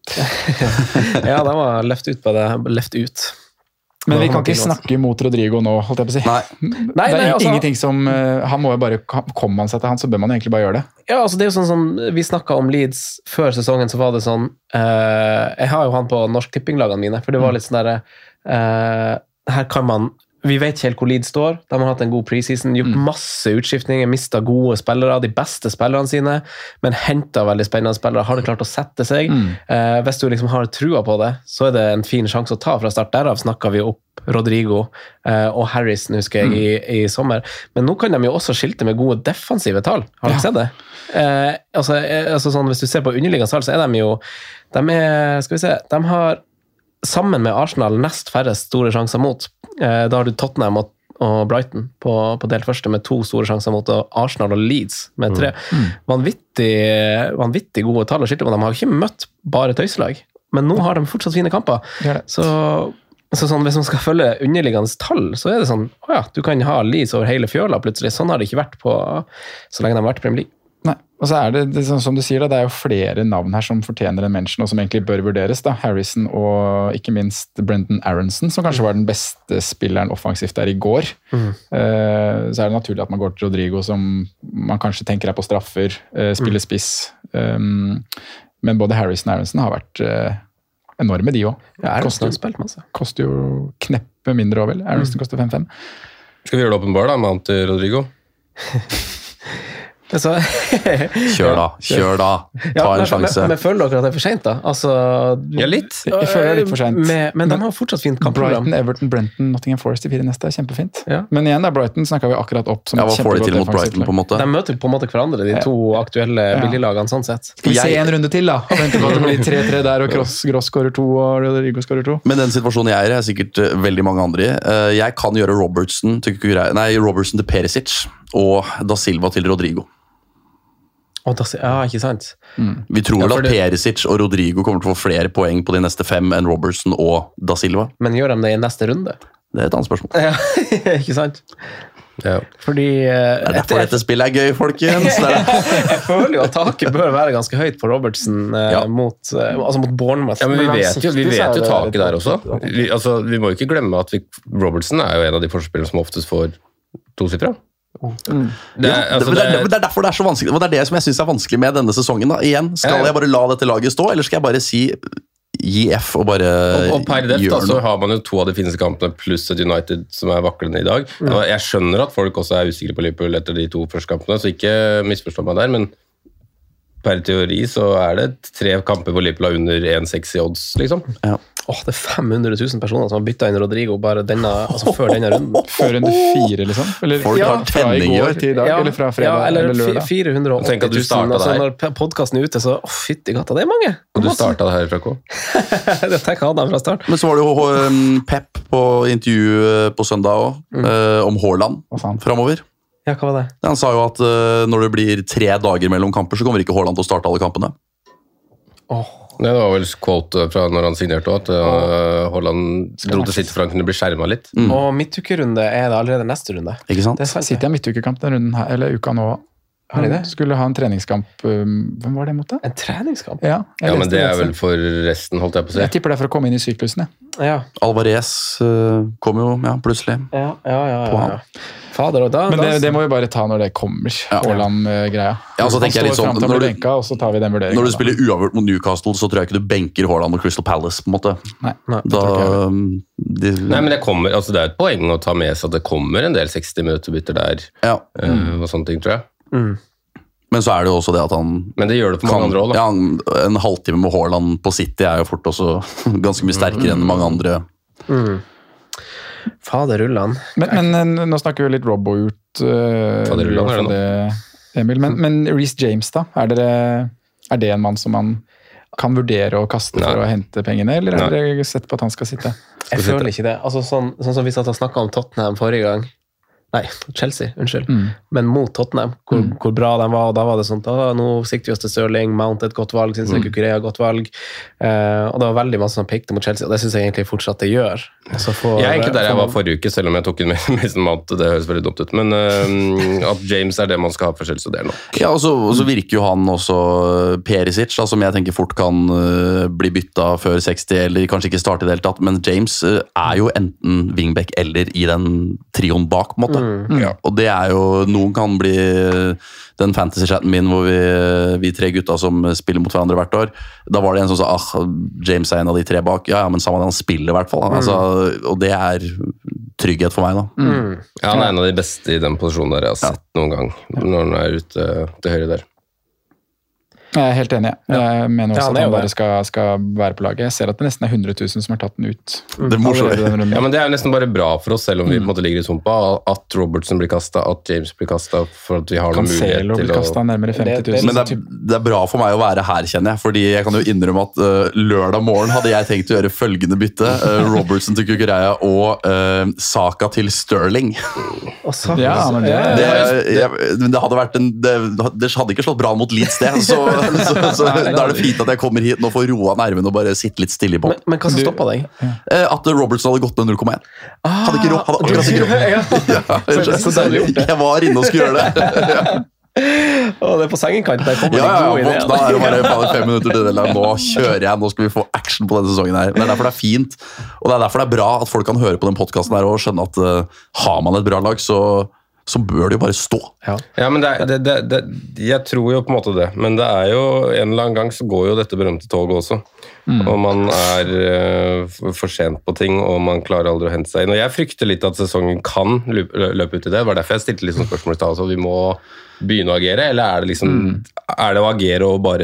ja, den var left ut på det. Left ut. Men vi Ja, kan han ikke var snakke mot Rodrigo nå, holdt jeg på å si. nei, Nei, det er nei, altså- ingenting som uh, Han må jo bare Kommer man seg til han, så bør man egentlig bare gjøre det. Ja, altså det er jo sånn som vi snakket om Leeds før sesongen, så var det sånn eh, jeg har jo han på Norsk Tippinglagene mine, for det var litt sånn der eh, her kan man vi vet ikke helt hvor Leeds står. De har hatt en god preseason, gjort masse utskiftninger, mistet gode spillere, de beste spillerne sine, men hentet veldig spennende spillere, har det klart å sette seg. Eh, hvis du liksom har trua på det, så er det en fin sjanse å ta fra start. Derav snakket vi opp Rodrigo eh, og Harrison, husker jeg, i, i sommer. Men nå kan de jo også skilte med gode defensive tall. Har du Ja. sett det? Eh, altså, eh, altså sånn, hvis du ser på underliggende tall, så er de jo de er, skal vi se, de har sammen med Arsenal nest færrest store sjanser mot. Eh, da har du Tottenham og, og Brighton på, på del første med to store sjanser mot, og Arsenal og Leeds med tre. Vanvittig, vanvittig gode tall å skilte med. De har jo ikke møtt bare tøyselag, men nå har de fortsatt fine kamper. Det er det. Så, så sånn, hvis man skal følge underliggende tall, så er det sånn, å ja, du kan ha Leeds over hele fjøla plutselig. Sånn har det ikke vært på så lenge de har vært i Premier League. Nei, og så er det, det sånn som du sier da, det er jo flere navn her som fortjener en mention, og som egentlig bør vurderes da. Harrison og ikke minst Brendan Aronson, som kanskje var den beste spilleren offensivt der i går. Mm. Uh, så er det naturlig at man går til Rodrigo, som man kanskje tenker er på straffer, uh, spiller spiss. Um, men både Harrison og Aronson har vært uh, enorme, de også. Ja, koster, har spilt masse. koster jo kneppe mindre også, vel? Aronson mm. koster fem fem. Skal vi gjøre det åpenbart da, med til Rodrigo? Så, kjør da, kjør da. Ta ja, en men, sjanse. Men, men føler dere at det er for sent da? Altså, Ja, litt. Jeg føler det er litt for sent. Med, men de har fortsatt fint kampprogram. Brighton, Everton, Brenton, Nottingham Forest i fire neste er kjempefint. Ja. Men igjen, da, Brighton snakket vi akkurat opp som Ja, et hva får de kjempegodt til mot defensivt Brighton, lag. på en måte? De møter på en måte hverandre, de to aktuelle Ja. billiglagene, sånn sett. Skal vi se Jeg- en runde til, da? Og vente på at det blir tre tre der, og Gross, Gross skårer to, og Rodrigo skårer to. Men den situasjonen jeg er i, er sikkert uh, veldig mange andre i. Uh, jeg kan gjøre Robertson til, Kukureya- nei, Robertson til Perisic og Da Silva til Rodrigo. Og da, ja, ikke sant? Vi tror Ja, vel for at det- Perisic og Rodrigo kommer til å få flere poeng på de neste fem enn Robertson og Da Silva. Men gjør de det i neste runde? Det er et annet spørsmål. Ja, ikke sant? Ja. Fordi eh, Det er derfor etter- dette spillet er gøy, folkens. Det er det. Jeg føler jo at taket bør være ganske høyt på Robertson eh, Ja. mot, eh, altså mot Bournemouth. Ja, men vi Men vet jo, vi langsiktig så er vet jo det taket litt der også. vanskelig, Vi, altså, vi må jo ikke glemme at vi, Robertson er jo en av de forsvarsspillerne som oftest får tosifra. Det, Ja, er- altså, men det, det, er, det er derfor det er så vanskelig, og det er det som jeg synes er vanskelig med denne sesongen. Da. Igjen, skal Ja, ja. jeg bare la dette laget stå, eller skal jeg bare si gi F og bare og, og per def da, gjøre så noe? har man jo to av de fineste kampene pluss et United som er vaklende i dag. Og jeg skjønner at folk også er usikre på Liverpool etter de to første kampene, så ikke misforstå meg der, men per teori så er det tre kamper hvor Liverpool har under en komma seks i odds, liksom. Ja. Åh, det er fem hundre tusen personer som har byttet inn Rodrigo bare denne, altså før denne runden. Før runde fire, liksom? Eller Folk ja, har fra i tenning i år. går til i dag, eller fra fredag ja, eller, eller lørdag? fire hundre og Tenk at åtti du tusen. startet Altså, der. når podcasten er ute, så åh, fytti gata, det er mange. Og du starta det her fra K. Det tenker jeg fra start. Men så var det jo um, Pep på intervju uh, på søndag også, uh, om Haaland Hva sa han? fremover. Ja, hva var det? Han sa jo at uh, når det blir tre dager mellom kamper, så kommer ikke Haaland til å starte alle kampene. Åh, Det var vel quote fra når han signerte også, at uh, Holland dro til City for han kunne bli skjermet litt. Og midtukerunde er det allerede neste runde. Ikke sant? Det er sant. City har midtukekamp den runden her, eller uka nå. Har de det? Han skulle ha en treningskamp. um, Hvem var det mot det? En treningskamp? Ja, jeg Ja, men leste det er også. vel for resten, holdt jeg på å si. Jeg tipper det er for å komme inn i syklusen, jeg. Ja, Alvarez uh, kom jo ja, plutselig. ja, ja. ja, På ja, han. ja. Fader, og da... Men da det, det må vi bare ta når det kommer, Haaland-greia. Ja, så tenker jeg litt sånn, Han står frem til når å bli du- benka, og så tar vi den vurderingen. Når du da. spiller uavgjort mot Newcastle, så tror jeg ikke du benker Haaland mot Crystal Palace, på en måte. Nei, Nei, det Da, tror ikke jeg heller. um, de, Nei, men det, kommer, altså det er et poeng å ta med seg at det kommer en del seksti minutter-bytter der, ja. uh, og sånne ting, tror jeg. Mm. Men så er det jo også det at han Men det gjør det for mange kan, andre også, da. ja, han- en halvtime med Haaland på City er jo fort også ganske mye sterkere enn mange andre. Mm. Fader rullan. Men, men eh, nå snakker vi litt Robbo ut, uh, Faderullan er det nå. det, Emil. Men, men Reece James, da? Er, dere, er det en mann som man kan vurdere å kaste Nei. for å hente pengene, eller er Nei. dere sett på at han skal sitte? Jeg føler ikke det. Altså, sånn, sånn som vi satt og snakket om Tottenham forrige gang. Nei, Chelsea, unnskyld. Mm. Men mot Tottenham, hvor, hvor bra de var, og da var det sånn, da, nå sikter vi oss til Sterling, Mount et godt valg, synes jeg Kukurea godt valg, eh, og det var veldig masse som pekte mot Chelsea, og det synes jeg egentlig fortsatt det gjør. Altså, for, Jeg er egentlig der jeg for- var forrige uke, selv om jeg tok inn Mason Mount. Det høres veldig dumt ut, men uh, at James er det man skal ha for Chelsea, det er nok. Ja, og så, og så virker jo han også Perisic, da, som jeg tenker fort kan uh, bli bytta før seksti, eller kanskje ikke starte i det hele tatt, men James uh, er jo enten wingback eller i den trioen bak, på en måte. Ja. Og det er jo, noen kan bli den fantasy-chatten min hvor vi, vi tre gutta som spiller mot hverandre hvert år, da var det en som sa, ah, James er en av de tre bak, ja, ja, men samme det, han spiller i hvert fall, altså, og det er trygghet for meg da. Mm. Ja, han er en av de beste i den posisjonen der jeg har sett noen gang, når han er ute til høyre der. Jeg er helt enig. Jeg mener Ja, også han at er jo han bare det. skal, skal være på laget. Jeg ser at det nesten er hundre tusen som har tatt den ut. Det er morsomt. allerede denne runden. Ja, men det er jo nesten bare bra for oss, selv om vi på en måte ligger i sumpa, at Robertson blir kastet, at James blir kastet, for at vi har noen mulighet Cancelo til blir å... kasta nærmere femti tusen. Men det er, det er bra for meg å være her, kjenner jeg, fordi jeg kan jo innrømme at uh, lørdag morgen hadde jeg tenkt å gjøre følgende bytte. Uh, Robertson til Kukureya og uh, Saka til Sterling. Og så- Ja, men det- Det, jeg, det hadde vært en det, det hadde ikke slått bra mot Leeds, det. Så, så, så da er det fint at jeg kommer hit nå for å roe nervene og bare sitte litt stille i båten. Men, men hva som stoppet deg? Eh, At Robertson hadde gått ned null komma én. Hadde ikke råd. Hadde akkurat ikke råd. Ja. Ja, Så da hadde du gjort det. jeg var inne og skulle gjøre det. Å, det er på sengekanten, der kommer Ja, de ja, gode ja, da er det ideene. bare faen, fem minutter til det. Eller, Nå kjører jeg, nå skal vi få action på denne sesongen her. Det er derfor det er fint, og det er derfor det er bra at folk kan høre på den podcasten her og skjønne at uh, har man et bra lag, så, så bør det jo bare stå. Ja, men det, er- det, det, det, jeg tror jo på en måte det, men det er jo en eller annen gang så går jo dette berømte toget også, og man er eh, for- for sent på ting, og man klarer aldri å hente seg inn, og jeg frykter litt at sesongen kan løpe, løpe ut i det, det var derfor jeg stilte litt sånn spørsmål i stad, altså vi må begynne å agere, eller er det liksom, er det å agere og bare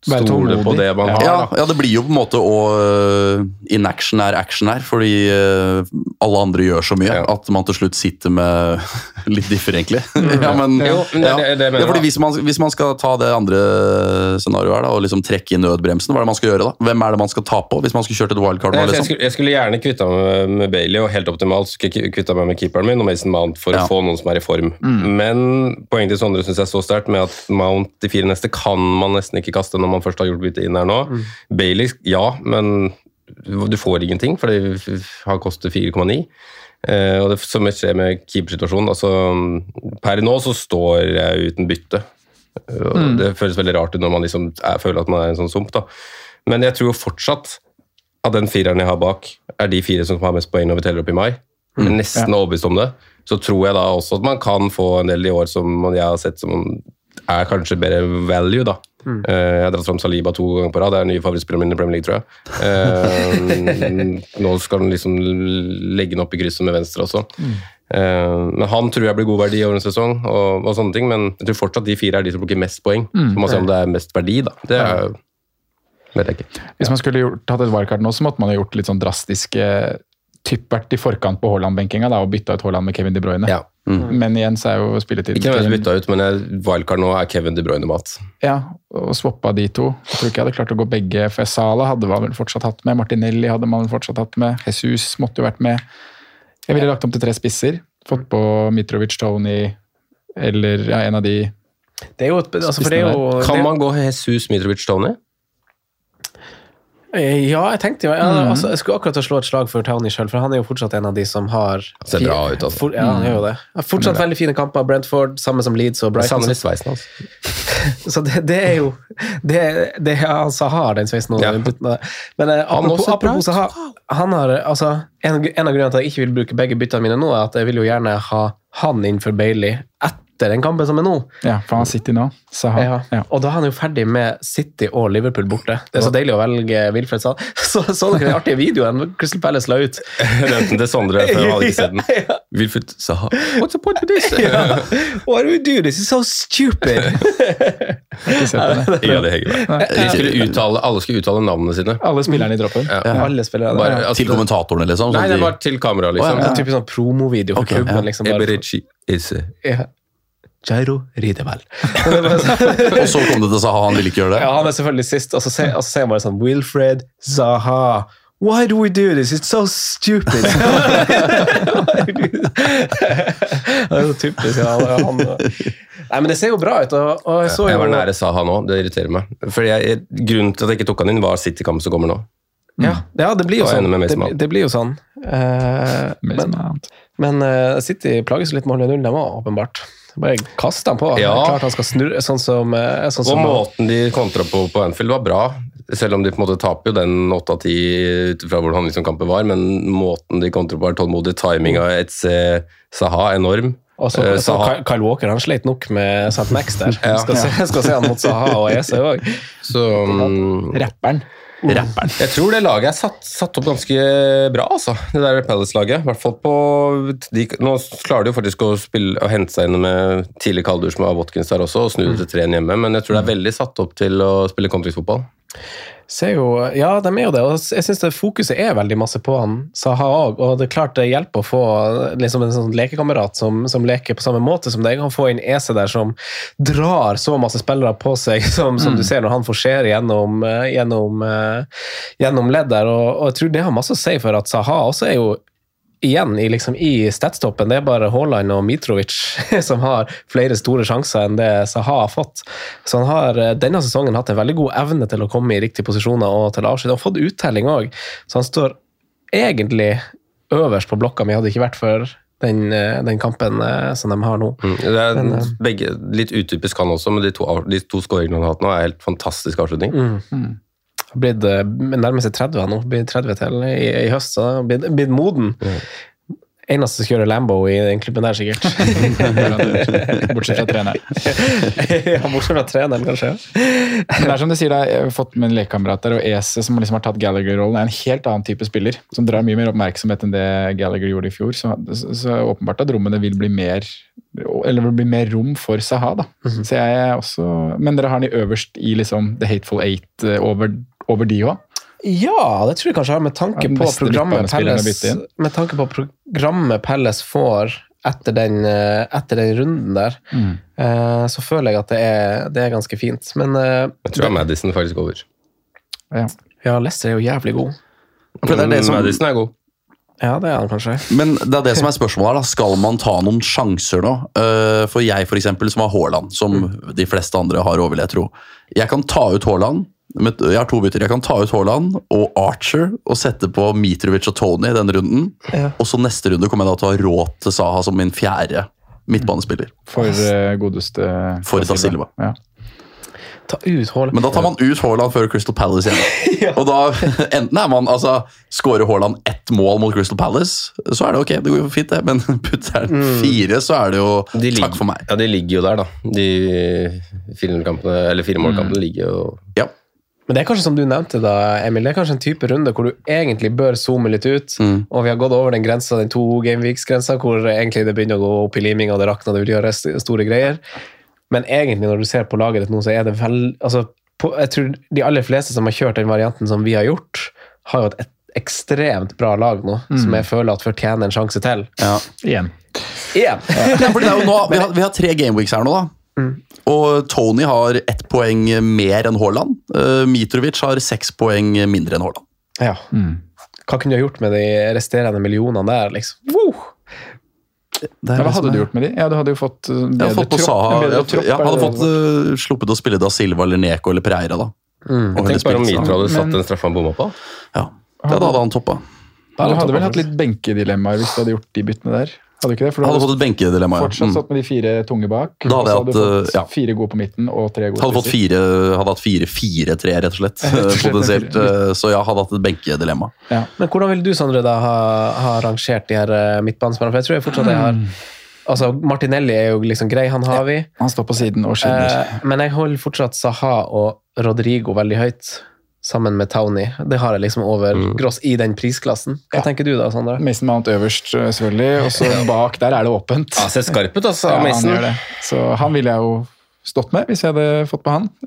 Være stole på tålmodig. det man Ja. har. Ja, Da. ja, det blir jo på en måte og uh, inaction er action her, fordi uh, alle andre gjør så mye Ja. at man til slutt sitter med litt differ, egentlig. ja, men, Jo, men det ja. er det- det jeg mener, ja, fordi da. hvis man, hvis man skal ta det andre scenarioet her da, og liksom trekke i nødbremsen, hva er det man skal gjøre da? Hvem er det man skal ta på hvis man skulle kjørt et wildcard nå, Jeg, jeg, liksom? skulle, jeg skulle gjerne kvitta meg med, med Bailey, og helt optimalt skulle jeg kvitta meg med keeperen min og Mason Mount for Ja. å få noen som er i form. Men poenget til Sondre synes jeg er så sterkt med at Mount de fire neste kan man nesten ikke kaste når man først har gjort bytte inn her nå. Bailey, ja, men du får ingenting, for det har kostet fire komma ni. Eh, og det som skjer med keepersituasjonen, altså per nå så står jeg uten bytte. Og Mm. Det føles veldig rart ut når man liksom er, føler at man er en sånn sump da. Men jeg tror fortsatt at den fireren jeg har bak er de fire som har mest poeng når vi teller opp i mai. Jeg er nesten overbevist om det. Så tror jeg da også at man kan få en del i år som jeg har sett som er kanskje bedre value da. Mm. Eh, jeg har dratt fram Saliba to ganger på rad, det er nye favorittspillere mine i Premier League, tror jeg. Eh, nå skal han liksom legge den opp i krysset med venstre også. Mm. Eh, men han tror jeg blir god verdi over en sesong, og, og sånne ting, men jeg tror fortsatt de fire er de som plukker mest poeng. Mm. Så må man se om det er mest verdi da. Det er, vet jeg ikke. Hvis man skulle gjort, tatt et wildcard nå, så måtte man ha gjort litt sånn drastiske typ vært i forkant på Haaland-benkinga da, og bytta ut Haaland med Kevin De Bruyne. Ja. Men igjen så er jo spilletiden Ikke hvem som bytta ut, men jeg, wildcard nå er Kevin De Bruyne-mat. Ja, og swappa de to. Jeg tror ikke jeg hadde klart å gå begge, for Salah hadde man vel fortsatt hatt med, Martinelli hadde man vel fortsatt hatt med, Jesus måtte jo vært med. Jeg ville lagt om til tre spisser, fått på Mitrovic, Tony, eller ja, en av de. Det er jo, et- altså, for det er jo Kan det, man gå Jesus, Mitrovic, Tony? Ja, jeg tenkte jo ja, altså, Jeg skulle akkurat slå et slag for Tony selv, for han er jo fortsatt en av de som har Ser bra ut, altså. For, ja, han gjør jo det. Har Fortsatt veldig fine kamper. Brentford, samme som Leeds og Jeg Brighton. savner litt sveisen hans. Så det, det er jo Det, det han Zaha har den sveisen nå. Ja. Men eh, Han apropos, også er bra. apropos Zaha, han har altså en, en av grunnene til at jeg ikke vil bruke begge byttene mine nå, er at jeg vil jo gjerne ha han innenfor Bailey etter den kampen som er nå. Ja, for han sitter nå. Saha. Ja. Ja. Og da er han jo ferdig med City og Liverpool borte. Det er så deilig å velge Wilfred Zaha. Så, så dere den artige videoen Crystal Palace la ut? Den til Sondre, for jeg hadde ikke sett den. Ja. Wilfred Zaha. What's the point of this? Ja. Why do we do this? It's so stupid! Ikke sett det. Ja, det henger meg. De skulle uttale, alle skulle uttale navnene sine. Alle spillerne i droppen. Ja. Alle spillere der. Bare, altså, Til kommentatorene, liksom? Nei, sånn det de- var til kamera, liksom. Det er en typisk sånn promovideo for Ok, klubben. ja. Liksom, bare for- Eberici is Ja. Jairo Rideval. Men det er bare sånn- Og så kom det til Zaha, han ville ikke gjøre det. Ja, han er selvfølgelig sist, og så ser, og så ser jeg bare sånn Wilfred Zaha. Why do we do this? It's so stupid. Det er så typisk. Ja, han, nei, men det ser jo bra ut. Og, og jeg så jo Jeg var nære Zaha nå, det irriterer meg. Fordi jeg, jeg, grunnen til at jeg ikke tok han inn, var City-kamp som kommer nå. Ja, ja, det blir jo Og jeg er sånn. enig med Det, Mason Mount. det blir jo sånn. Eh, Med men sånn annet. men eh, City plages litt med å holde null, de òg, åpenbart. Bare kast han på. Ja. Klart han skal snurre, sånn som, eh, sånn Og som måten de kontra på på Anfield var bra, selv om de på en måte taper jo den åtte av ti ut fra hvordan liksom kampen var, men måten de kontra på er tålmodig, timing av et Zaha enorm. Og så, Eh, så Zaha- Kyle- Kyle Walker han sleit nok med Saint Max der. Ja. skal, se, skal se han mot Zaha og Ese òg. Så mm, Rapperen. Rapperen. jeg tror det laget er satt, satt opp ganske bra, altså. Det der Palace-laget. I hvert fall på de, nå klarer de jo faktisk å, spille, å hente seg inn med tidlig kalddusj med Watkins der også, og snu det til tre hjemme, men jeg tror det er veldig satt opp til å spille kontringsfotball. Ser jo, ja, de er jo det, og jeg synes det fokuset er veldig masse på han Zaha òg, og det er klart det hjelper å få liksom en sånn lekekamerat som, som leker på samme måte som deg. Han får inn Ese der som drar så masse spillere på seg, som, som du ser når han forserer gjennom, eh, gjennom, eh, gjennom ledd der, og, og jeg tror det har masse å si for at Zaha også er jo igjen i, liksom, i statstoppen. Det er bare Haaland og Mitrovic som har flere store sjanser enn det Zaha har fått. Så han har eh, denne sesongen hatt en veldig god evne til å komme i riktige posisjoner og til avslutt, og fått uttelling også. Så han står egentlig øverst på blokka mi, hadde det ikke vært for den, eh, den kampen eh, som de har nå. Mm, det er Men, eh, begge, litt utypisk han også, men de to, av- de to skåringene han har hatt nå er helt fantastisk avslutning. Mm. Blitt eh, nærmest tretti nå, blitt tretti til i, i høst, så blitt, blitt moden. Eneste som kjører Lambo i den klubben der, sikkert. Bortsett fra treneren. Ja, bortsett fra treneren, kanskje. Men det er som du sier, da, jeg har fått med en lekekamerat der, og Ese, som liksom har tatt Gallagher-rollen, er en helt annen type spiller, som drar mye mer oppmerksomhet enn det Gallagher gjorde i fjor. Så, så, så åpenbart at rommene vil bli mer, eller vil bli mer rom for Zaha, da. Mm-hmm. Så jeg er også, men dere har den i øverst i liksom The Hateful Eight over, over de også? Ja, det tror jeg kanskje har med tanke på programmet Palace, med tanke på programmet Palace får etter den, etter den runden der, mm. så føler jeg at det er, det er ganske fint. Men, jeg tror det, Madison faktisk over. Ja, ja Leicester er jo jævlig god. For det er det som, Madison er god. Ja, det er han kanskje. Men det er det som er spørsmålet her, da. Skal man ta noen sjanser nå? For jeg for eksempel, som har Haaland, som mm. de fleste andre har over, jeg tror. Jeg kan ta ut Haaland, jeg har to bytter. Jeg kan ta ut Haaland og Archer og sette på Mitrovic og Tony den runden. Ja. Og så neste runde kommer jeg da til å ha råd til Zaha som min fjerde midtbanespiller. For uh, godeste For Da Silva. Ja. Ta ut Haaland. Men da tar man ut Haaland før Crystal Palace igjen. Ja. Og da enten er man, altså, skårer Haaland ett mål mot Crystal Palace, så er det ok, det går jo fint det, men putter mm. fire, så er det jo de takk ligger, for meg. Ja, de ligger jo der da. De fire, eller fire målkampene mm. ligger jo... Ja. Men det er kanskje som du nevnte da, Emil, det er kanskje en type runde hvor du egentlig bør zoome litt ut, mm. og vi har gått over den grensa, den to gameweeks-grensa, hvor egentlig det begynner å gå opp i liming, og det rakner, det vil gjøre store greier. Men egentlig når du ser på laget ditt nå, så er det vel, altså, på, jeg tror de aller fleste som har kjørt den varianten som vi har gjort, har jo et, et ekstremt bra lag nå, mm. som jeg føler at fortjener en sjanse til. Ja. Igjen. Igjen. Ja, for det er jo nå, vi har, vi har tre gameweeks her nå da. Mm. Og Tony har ett poeng mer enn Haaland. Uh, Mitrovic har seks poeng mindre enn Haaland. Ja. Mm. Hva kunne du ha gjort med de resterende millionene der, liksom? Wow! Ja, hva hadde du gjort med de? Ja, du hadde jo fått bedre fått tropp. Zaha, bedre jeg, tropp jeg hadde fått uh, sluppet å spille Da Silva eller Neko eller Pereira da. Mm. Jeg tenker bare om Mitro hadde satt en straffa bomma på. Ja, det hadde han toppa. Du hadde vel hatt litt benkedilemmaer hvis du hadde gjort de byttene der. Hadde du ikke det? For du hadde hadde fått et benkedilemma, ja. Fortsatt satt med de fire tunge bak. Da hadde jeg hatt, hatt, ja. fire gode på midten og tre gode hadde fått fire, hadde hatt fire, fire, tre rett og slett, potensielt. Så jeg hadde hatt et benkedilemma. Ja. Men hvordan vil du, Sondre, da ha, ha rangert de her midtbanespillerne? For jeg tror jeg fortsatt jeg har... Altså, Martinelli er jo liksom grei, han har vi. Han står på siden og skinner. Eh, men jeg holder fortsatt Zaha og Rodrigo veldig høyt. Sammen med Tony. Det har jeg liksom over mm. gross i den prisklassen. Hva ja. tenker du da, Sondre? Mason Mount øverst, selvfølgelig, og så bak der er det åpent. Ja, ser skarp ut, altså, ja, Mason. Han gjør det. Så han ville jeg jo stått med, hvis jeg hadde fått på han.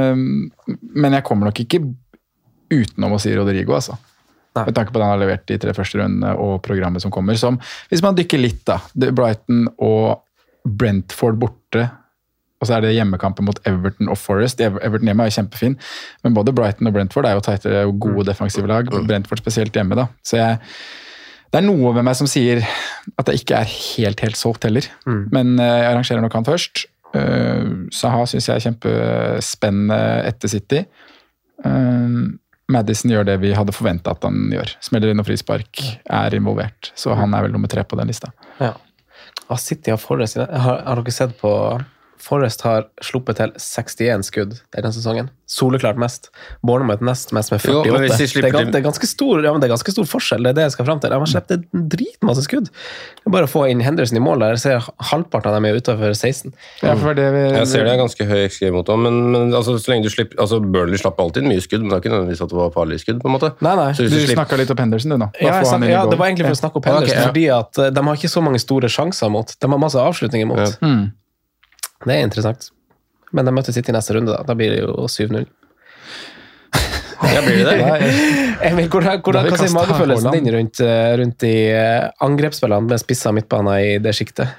Men jeg kommer nok ikke utenom å si Rodrigo, altså. Nei. Med tanke på at han har levert de tre første rundene og programmet som kommer. Som, hvis man dykker litt, da. Brighton og Brentford borte, og så er det hjemmekampen mot Everton og Forest. Everton hjemme er jo kjempefin, men både Brighton og Brentford er jo tightere og gode defensive lag. Brentford spesielt hjemme, da. Så jeg, det er noe med meg som sier at jeg ikke er helt, helt solgt heller. Mm. Men jeg arrangerer nok han først. Uh, Zaha synes jeg er kjempespennende etter City. Uh, Madison gjør det vi hadde forventet at han gjør. Smeller inn og frispark, er involvert. Så han er vel nummer tre på den lista. Ja. Ah, City og Forest, har, har dere sett på... Forrest har sluppet til sekstien skudd denne sesongen. Soleklart mest. Bournemouth nest mest med førtiåtte. Jo, det, er, det, er ganske stor, ja, men det er ganske stor forskjell, det er det jeg skal frem til. De har sluppet dritmasse skudd. Det er bare å få inn Henderson i mål der. Jeg ser halvparten av dem er utenfor seksten. Ja, for det vi, jeg ser det er ganske høy X G mot dem, men, men altså, så lenge du slipper, altså Burnley slapp alltid mye skudd, men det er ikke nødvendigvis at det var farlige skudd, på en måte. Nei, nei. Du, du slipper... snakket litt opp Henderson, du nå. Ja, snak, ja, det var egentlig for å snakke opp Henderson, okay, ja. Fordi at de har ikke så mange store sjanser mot. De har masse avslutninger mot. Ja. Mm. Det er interessant. Men de møtes sitt i neste runde, da. Da blir det jo syv null. Ja, blir det det? Emil, hvordan, hvordan, hva sier magefølelsen din rundt, rundt de angrepsspillene med spissa midtbaner i det skiktet?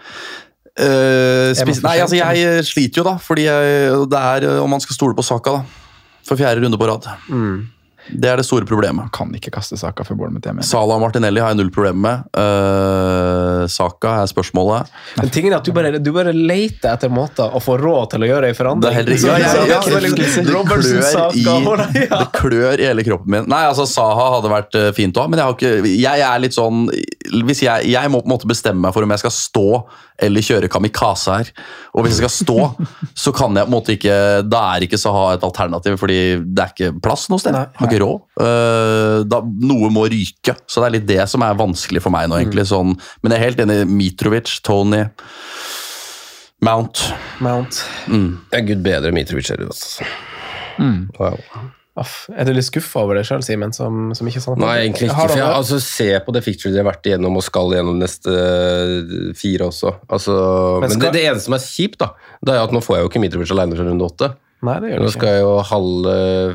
Uh, spiss, nei, altså jeg sliter jo da, fordi jeg, det er om man skal stole på Saka da, for fjerde runde på rad. Mm. Det er det store problemet. Kan ikke kaste Saka for Bournemouth hjemme. Salah og Martinelli har jeg null problem med. Uh, Saka er spørsmålet. Men tingen er at du bare, du bare leter etter måter å få råd til å gjøre en forandring. Det er helt riktig. Ja, ja, ja, ja. Det, klør i, det klør i hele kroppen min. Nei, altså Zaha hadde vært fint også, men jeg, har ikke, jeg er litt sånn, hvis jeg, jeg må på en måte bestemme meg for om jeg skal stå eller kjøre kamikaze her. Og hvis jeg skal stå, så kan jeg på en måte ikke, da er ikke Zaha et alternativ, fordi det er ikke plass noe sted. Nei, har ikke rå. Uh, da, noe må ryke, så det er litt det som er vanskelig for meg nå, egentlig. Mm. Sånn, men jeg er helt enig i Mitrovic, Tony, Mount. Mount. Mm. Det er gud bedre Mitrovic er det, altså. Mm. Wow. Er du litt skuffa over det selv, Simen, som, som ikke sånn? Nei, egentlig ikke, for jeg altså, se på det fixture de har vært igjennom og skal gjennom neste fire også. Altså, men skal... men det, det eneste som er kjipt da, det er at nå får jeg jo ikke Mitrovic alene fra runde åtte. Nei, det gjør det ikke. Nå skal jeg jo halve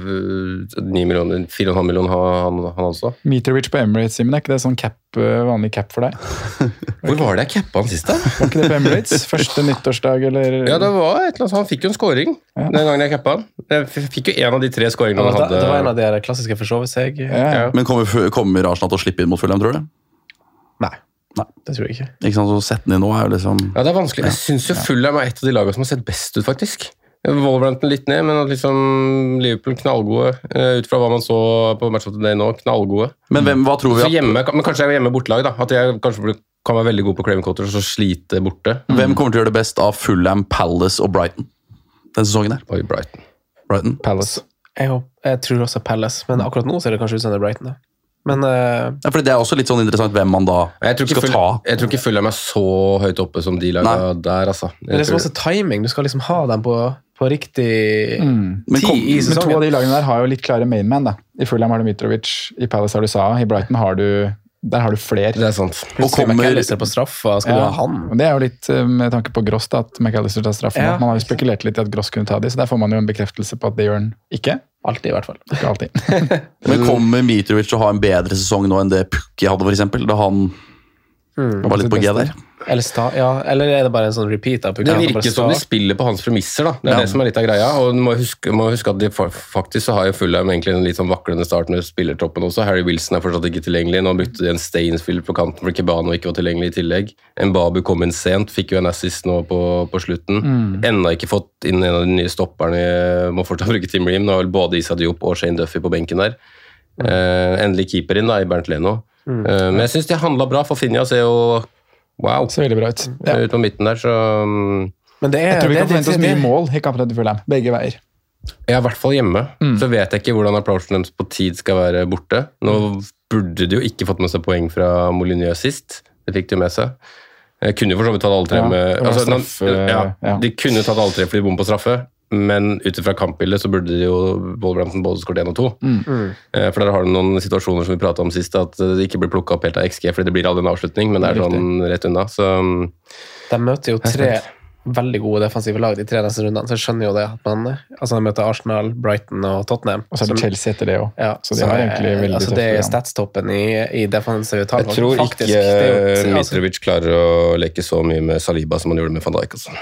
ni millioner, fire og en halv million ha han, han også. Mitrovic på Emirates, Simen, er ikke det sånn cap, vanlig cap for deg? Hvor var det jeg cappa han sist da? Var ikke det på Emirates? Første nyttårsdag, eller? Ja, det var et eller annet, han fikk jo en scoring ja. Den gangen jeg cappa han. Jeg fikk jo en av de tre scoringene ja, han hadde. Det var en av de klassiske forsoveseg. Ja. Ja. Men kommer, kommer Arsenal til å slippe inn mot Fulham, tror du? Nei. Nei, det tror jeg ikke. Ikke sant, så sette den inn nå er jo liksom... Ja, det er vanskelig. Jeg synes jo Fulham er et av de lagene som har sett best ut, faktisk. Wolverhampton litt ned, men at liksom Liverpool knallgode, ut fra hva man så på Match of the Day nå, knallgode. Men hvem, hva tror vi at... Hjemme, men kanskje jeg er hjemme bortelag da, at jeg kanskje kan være veldig god på Craven Cottage og så slite borte. Hvem kommer til å gjøre det best av Fulham, Palace og Brighton den sesongen her? Oi, Brighton. Brighton? Palace. Jeg, jeg tror også Palace, men akkurat nå ser det kanskje ut som det er Brighton da. Men, uh, ja, for det er også litt sånn interessant hvem man da skal full, ta. Jeg tror ikke Fulham er så høyt oppe som de lager der, altså. Jeg men det er så masse timing, du skal liksom ha dem på, på riktig mm. tid kom, i sesongen. Men to av de lagene der har jo litt klare mainman da. I Fulham har du Mitrovic, i Palace har du Saha, i Brighton har du, der har du flere. Det er sant. Og kommer McAllister på straffa, skal ja, du ha han? Og det er jo litt med tanke på Gross da, at McAllister tar straffen. Ja. Man har jo spekulert litt i at Gross kunne ta de, så der får man jo en bekreftelse på at det gjør han ikke. Alltid i hvert fall. Ikke alltid. Men kommer Mitrovic til å ha en bedre sesong nå enn det Pukki hadde, for eksempel, da han mm, var litt på G der? Eller, sta, ja, eller er det bare en sånn repeat av Pukki? Det virker som de spiller på hans premisser, da. Det er ja. det som er litt av greia. Og du må huske, må huske at de faktisk så har jo Fulham egentlig en litt sånn vaklende start med spillertroppen også. Harry Wilson er fortsatt ikke tilgjengelig. Nå bytte de en Stainsfield på kanten for Kebano ikke var tilgjengelig i tillegg. Mbabu kom inn sent, fikk jo en assist nå på, på slutten. Mm. Enda ikke fått inn en av de nye stopperne. Må fortsatt bruke Tim Ream. Nå har vel både Issa Diop og Shane Duffy på benken der. Mm. Uh, endelig keeper inn da, i Bernt Leno. Mm. Uh, men jeg synes de handlet bra, for Finja ser jo wow, ser veldig bra ut. Ja. Ut på midten der, så... Men det er, jeg tror vi kan forvente oss mye mål i kampen til Fulham, begge veier. Ja, i hvert fall hjemme. Mm. Så vet jeg ikke hvordan approachen deres på tid skal være borte. Nå burde de jo ikke fått med seg poeng fra Molineux sist. Det fikk de med seg. Jeg kunne jo for så vidt tatt alle tre ja, med... Altså, straffe, ja, ja. De kunne tatt alle tre fordi de bom på straffe, men utifra kampbildet så burde de jo Wolverhampton både skåret én og to. Mm. For der har du noen situasjoner som vi pratet om sist, at det ikke blir plukket opp helt av X G, fordi det blir aldri en avslutning, men det er sånn rett unna. Så... De møter jo tre veldig gode defensive lag de tre neste rundene, så jeg skjønner jo det at man altså de møter Arsenal, Brighton og Tottenham. Og så er det Chelsea etter det også. Ja, så de har egentlig veldig altså det er statstoppen i, i defensive tall. Jeg tror faktisk, ikke jo, Mitrovic altså... klarer å leke så mye med Saliba som han gjorde med Van Dijk, altså.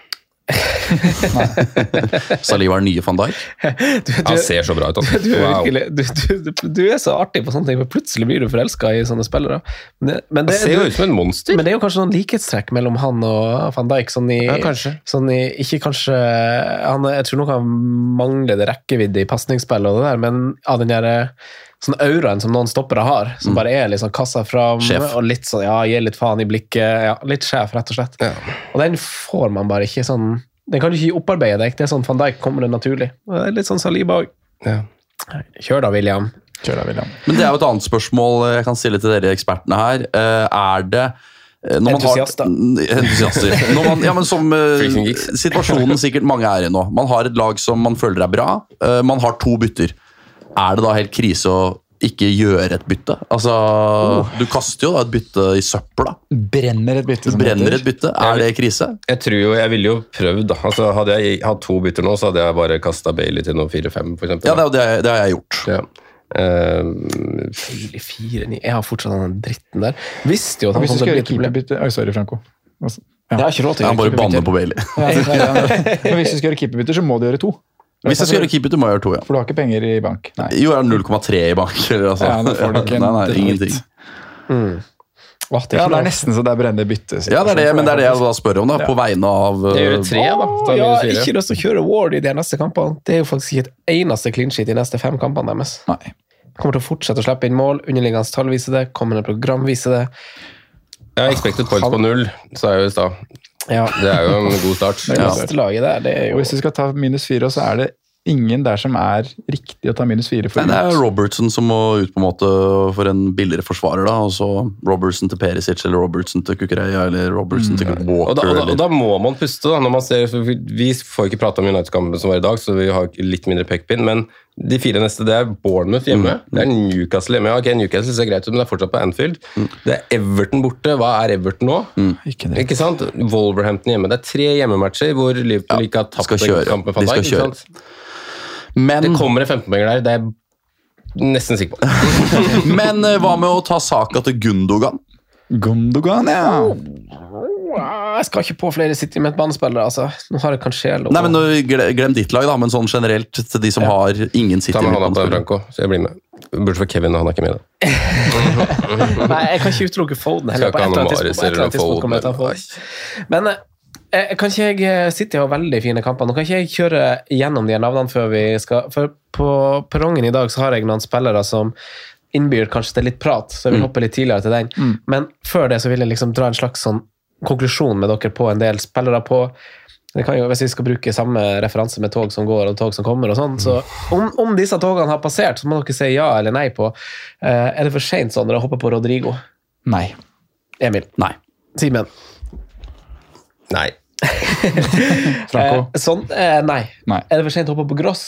Saliba er nye Van Dijk. Du, du, han ser så bra ut. Du, wow. du, du, du er så artig på sånne ting, men plutselig blir du forelsket i sånne spillere. Men det, men det, han ser jo ut som en monster. Men det er jo kanskje noen likhetstrekk mellom han og Van Dijk. Sånn i, ja, kanskje. Sånn i, ikke kanskje han, jeg tror nok han mangler det rekkevidde i passningsspillet og det der, men av den der sånn auraen som noen stoppere har, som mm. bare er litt sånn kassa fram, Sjef. Og litt sånn, ja, gir litt faen i blikket, ja, litt sjef, rett og slett. Ja. Og den får man bare ikke sånn, den kan du ikke opparbeide deg, det er sånn Van Dijk kommer det naturlig. Og det er litt sånn Saliba også. Ja. Kjør da, William. Kjør da, William. Men det er jo et annet spørsmål jeg kan stille til dere ekspertene her. Er det når man entusiaster. Har, entusiaster. Når man, ja, men som situasjonen sikkert mange er i nå. Man har et lag som man føler er bra. Man har to bytter. Er det da helt krise å ikke gjøre et bytte? Altså, oh. Du kaster jo da et bytte i søppel da. Brenner et bytte. Du brenner et bytte. Er det krise? Jeg tror jo, jeg ville jo prøvd da. Altså, hadde jeg hatt to bytter nå, så hadde jeg bare kastet Bailey til noe fire fem, for eksempel. Ja, det, det, det har jeg gjort. Ja. Um, fire ni, jeg har fortsatt den dritten der. Visste jo at han kom til å bli keeperbytte. Oi, sorry, Franco. Ja. Jeg har ikke råd til å gjøre keeperbytte. Han bare banner på Bailey. Ja, ja, ja. Men hvis du skal gjøre keeperbytter, så må du gjøre to. Hvis jeg skal gjøre keeperbytte, må jeg gjøre to, ja. For du har ikke penger i bank. Nei. Jo, jeg har null komma tre i bank. Eller, altså. Ja, da får du ikke nei, nei, ingenting. Mm. Åh, det ja, det er nesten så det er brenner bytte. Ja, det er det, men det er det jeg da spør om da, ja. På vegne av... Det gjør tre da. Åh, ja, ikke lyst til å kjøre Ward i de neste kampene. Det er jo faktisk ikke et eneste clean sheet i neste fem kampene deres. Nei. Kommer til å fortsette å slippe inn mål, underliggende tall viser det, kommende program viser det. Jeg har expected points på null, sa jeg jo i stad. Ja. Det er jo en god start. Det er ja. Laget der, det er jo... Og hvis du skal ta minus fire, så er det ingen der som er riktig å ta minus fire for. Nei, det er Robertson som må ut på en måte for en billigere forsvarer, da, og så Robertson til Perisic, eller Robertson til Kukureya, eller Robertson mm. til Walker. Og da, og, da, eller... og da må man puste, da, når man ser, vi får ikke prate om United-kampen som var i dag, så vi har litt mindre pekepinn, men de fire neste, det er Bournemouth hjemme, mm. det er Newcastle hjemme, ja, ok, Newcastle ser greit ut, men det er fortsatt på Anfield, mm. det er Everton borte, hva er Everton nå? Mm. Ikke, ikke sant? Wolverhampton hjemme, det er tre hjemmematcher hvor Liverpool ja, ikke har tapt en kamp med Van Dijk, ikke sant? Men, det kommer en femten-poenger der, det er jeg nesten sikker på. Men hva med å ta Saka til Gundogan? Gundogan, ja. Jeg skal ikke på flere City midtbanespillere, altså. Nå har jeg kanskje og... Nei, men glem ditt lag da, men sånn generelt til de som ja. har ingen City midtbanespillere. Franco, så jeg blir med. Bortsett fra Kevin, han er ikke med da. Nei, jeg kan ikke utelukke Foden heller. Skal ikke ha noe Maris eller Foden. Men... Jeg, kan ikke jeg sitte og ha veldig fine kamper? Nå kan ikke jeg kjøre gjennom de navnene før vi skal... For på perrongen i dag så har jeg noen spillere som innbyr kanskje til litt prat, så jeg vil hoppe litt tidligere til den. Mm. Men før det så vil jeg liksom dra en slags sånn konklusjon med dere på en del spillere på... Det kan jo, hvis vi skal bruke samme referanse med tog som går og tog som kommer og sånn, så om, om disse togene har passert, så må dere si ja eller nei på. Uh, er det for sent sånn når jeg hopper på Rodrigo? Nei. Emil? Nei. Simen? Nei. Franco? Eh, sånn, eh, nei. nei. Er det for sent å hoppe på Gross?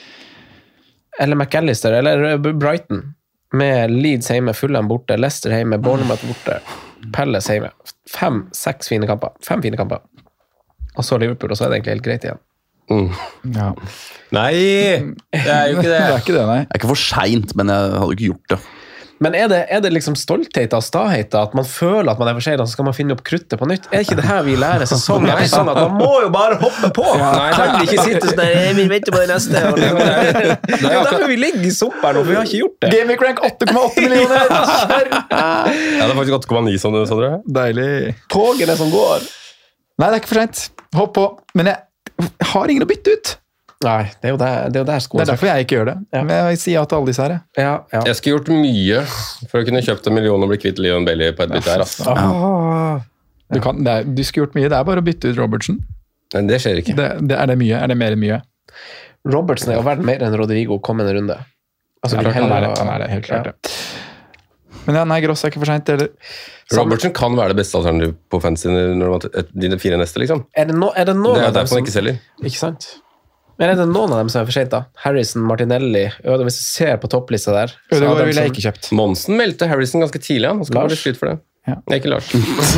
Eller McAllister? Eller Brighton? Med Leeds hjemme, Fulham borte, Leicester hjemme, Bournemouth borte, Palace hjemme. Fem, seks fine kamper. Fem fine kamper. Og så Liverpool, og så er det egentlig helt greit igjen. Mm. Ja. Nei! Det er jo ikke det. Det er ikke det, nei. Det er ikke for sent, men jeg hadde ikke gjort det. Men er det, er det liksom stolthet av stahhet, at man føler at man er for sent, og så skal man finne opp kruttet på nytt? Er ikke det her vi lærer sesong etter sesong, at man må jo bare hoppe på? Ja. Nei, kan vi ikke sitte sånn der, vi venter på det neste. Og det, det, det, det er jo derfor vi ligger i sopp her nå, for vi har ikke gjort det. Game Week Rank åtte komma åtte millioner! Ja, det er faktisk åtte komma ni, sånn, Sondre. Deilig. Togene som går. Nei, det er ikke for sent. Hopp på. Men jeg har ingen å bytte ut. Nei, det er jo der, det er jo der skoen. Det er derfor jeg ikke gjør det. Ja. Men jeg sier ja til alle disse her. Ja, ja. Jeg skulle gjort mye for å kunne kjøpt en million og bli kvitt Leon Bailey på et bytte her. Altså. Ah. Du, kan, det er, du skulle gjort mye, det er bare å bytte ut Robertson. Men det skjer ikke. Det, det, er det mye? Er det mer enn mye? Robertson er jo verdt mer enn Rodrigo kommende runde. Altså, ja, han, er det, han er det, helt klart. Ja. Men ja, nei, Gross er ikke for sent. Eller... Robertson kan være det beste alternativet på fansen når man har de fire neste, liksom. Er det, no, er det noen det er av dem som... ikke selger. Ikke sant? Men er det noen av dem som er for sent da? Harrison, Martinelli, Øde, hvis du ser på topplista der. Ødegaard ville jeg ikke kjøpt. Monsen meldte Harrison ganske tidlig, han skal være litt slutt for det. Ja. Det er ikke Lars.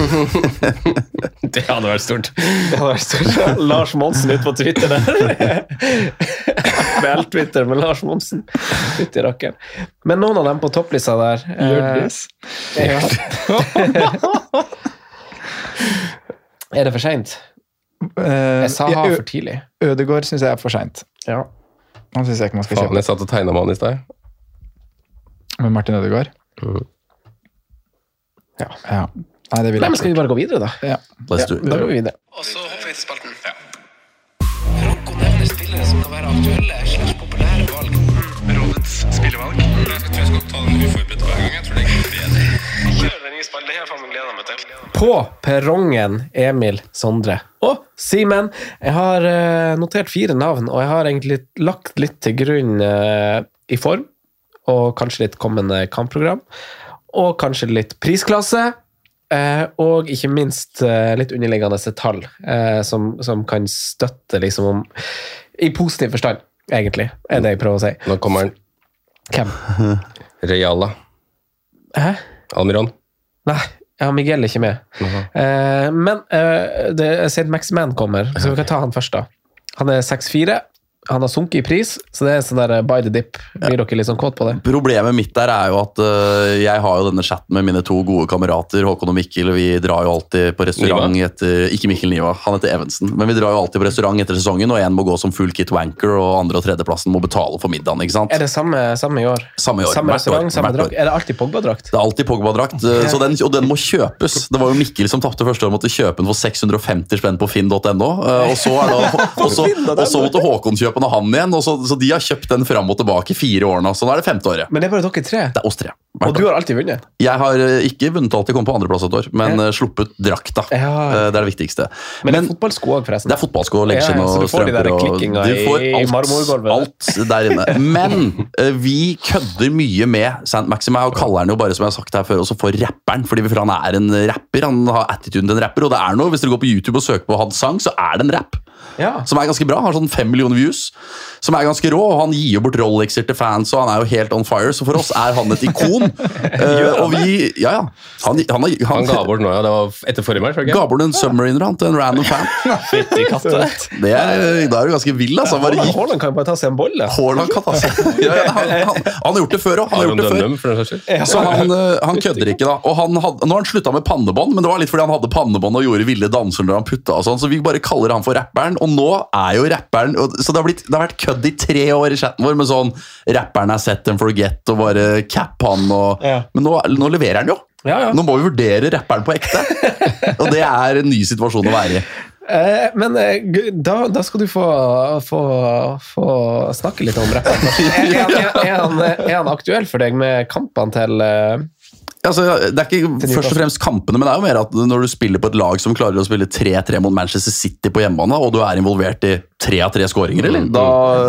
Det hadde vært stort. Det hadde vært stort. Lars Monsen ut på Twitter der. Vel-Twitter med Lars Monsen. Ut i rakken. Men noen av dem på topplista der... Gjørdis. Eh, ja. Er det for sent? Jeg sa ha for tidlig. Ødegaard synes jeg er for sent. Ja. Han synes jeg ikke man skal kjøpe. Faen, jeg satt og tegnet med han i sted. Med Martin Ødegaard? Mm. Ja. ja. Nei, det vil Nei, men skal vi bare gå videre da? Ja. ja da går vi videre. Og så hopper vi til spalten. Ja. Franco nevner spillere som kan være aktuelle slags populære valg. Rådets spillevalg. Jeg tror jeg skal ta den uforberedt hver gang. Jeg tror det er ikke bedre. Kjør den nye spillet. Det her faen meg gleder meg til. På perrongen, Emil, Sondre og Simen. Jeg har uh, notert fire navn, og jeg har egentlig lagt litt til grunn uh, i form, og kanskje litt kommende kampprogram, og kanskje litt prisklasse, uh, og ikke minst uh, litt underliggende tall, uh, som, som kan støtte liksom om, i positiv forstand, egentlig, er det jeg prøver å si. Nå kommer han. Hvem? Reala. Hæ? Almiron. Nei. Ja, Miguel er ikke med. Uh-huh. Uh, men uh, det, Saint Maximan kommer, så vi kan ta han først da. Han er seks fire. Han har sunket i pris, så det er sånn der by the dip. Blir dere litt sånn kåt på det? Problemet mitt der er jo at uh, jeg har jo denne chatten med mine to gode kamerater, Håkon og Mikkel, og vi drar jo alltid på restaurant Niva. etter, ikke Mikkel Niva, han heter Evensen, men vi drar jo alltid på restaurant etter sesongen, og en må gå som full kit wanker, og andre og tredjeplassen må betale for middagen, ikke sant? Er det samme, samme i år? Samme i år, samme hvert restaurant, år, samme hvert drakt? år. Er det alltid Pogba-drakt? Det er alltid Pogba-drakt, okay. så den, og den må kjøpes. Det var jo Mikkel som tappte første år, måtte kjøpe den for seks hundre og femti spenn på finn punktum no, og så, er det, og så, og så måtte Håkon kjøpe kjøper nå han igjen, og så, så de har kjøpt den fram og tilbake i fire år nå, så nå er det femte året. Men det er bare dere tre. Det er oss tre. Og du har alltid vunnet. Jeg har ikke vunnet alltid, kommet på andreplass et år, men Ja. sluppet drakta. Ja. Det er det viktigste. Men, det er fotballsko også, forresten. Det er fotballsko, leggskinn Ja, ja, så og du får de der strømper. og- klikkinga du får i- i marmorgulvet. Alt der inne. Men eh, vi kødder mye med Saint Maxime, og kaller han jo bare, som jeg har sagt her før, også for rapperen, fordi for han er en rapper, han har attituden til en rapper, og det er noe, hvis dere går på YouTube og søker på hans sang, så er det en rap. Ja. Som er ganske bra, har sånn fem millioner views, som er ganske rå, og han gir jo bort Rolexer til fans, og han er jo helt on fire, så for oss er han et ikon. uh, og vi, ja ja, han, han, han, Han ga bort nå, ja. Det var etter forrige match, var det ga ikke? bort en submariner han, til en random fan. Fytti katte. Det er, da er du ganske vill, altså. Bare Haaland gikk. Haaland kan jo bare ta seg en bolle. Haaland kan ta seg. Ja, ja, han, han, han har gjort det før, og han har Aron gjort det før. Dønnum, for den saks skyld. Så han, uh, han kødder ikke, da. Og han hadde, nå har han slutta med pannebånd, men det var litt fordi han hadde pannebånd og gjorde ville danser når han putta og sånn, så vi bare kaller han for rapperen, og nå er jo rapperen og, så det har, blitt, det har vært kødd i tre år i chatten vår med sånn rapperen er set and forget og bare cap han og, Ja. men nå, nå leverer han jo. Ja, ja. Nå må vi vurdere rapperen på ekte, og det er en ny situasjon å være i. Eh, men eh, gu- da, da skal du få, få, få snakke litt om rapperen. Er, er, han- er, er, han, er han aktuell for deg med kampene til eh, Altså, det er ikke først og fremst kampene, men det er jo mer at når du spiller på et lag som klarer å spille tre tre mot Manchester City på hjemmebane, og du er involvert i tre av tre skåringer, eller? Da,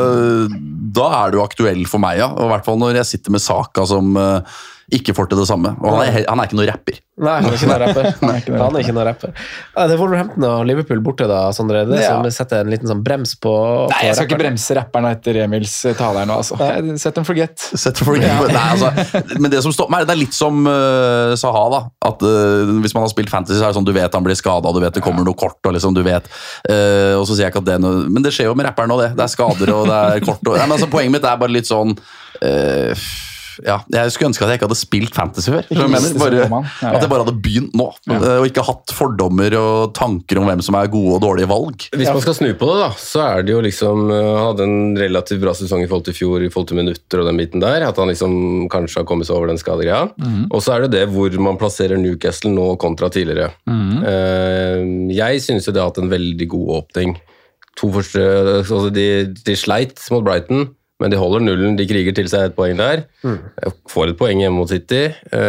da er du aktuell for meg, ja. Og i hvert fall når jeg sitter med Saka som uh, ikke får til det samme. Og han er, he- han er ikke noe rapper. Nei, han er ikke noen rapper. Nei, ikke noe Han er ikke noen rapper. Ja, det er Wolverhampton og Liverpool borte, da, Sondre. Det Ja. som setter en liten sånn brems på, på Nei, jeg skal ikke rapperen. bremse rapperen etter Emils tale her nå, altså. Jeg- Set them forget. Set for Nei, altså, men det som står meg, det er litt som uh, Saha, da. At uh, hvis man har spilt fantasy, så er det sånn du vet han blir skada, du vet det kommer noe kort, og liksom du vet uh, Og så sier jeg ikke at det er noe Men det skjer jo med rapperen nå, det. Det er skader, og det er kort. Og, nei, men altså, poenget mitt er bare litt sånn uh, ja, jeg skulle ønske at jeg ikke hadde spilt fantasy før. Så jeg mener, bare, Ja. at jeg bare hadde begynt nå, uh, og ikke hatt fordommer og tanker om hvem som er gode og dårlige valg. Hvis man skal snu på det, da, så er det jo liksom uh, Han hadde en relativt bra sesong i forhold til fjor, i forhold til minutter og den biten der. At han liksom kanskje har kommet seg over den skadegreia. Mm. Og så er det det hvor man plasserer Newcastle nå kontra tidligere. Mm. Uh, jeg synes jo det har hatt en veldig god åpning. To første, altså de, de sleit mot Brighton, men de holder nullen, de kriger til seg et poeng der. Mm. Får et poeng hjemme mot City.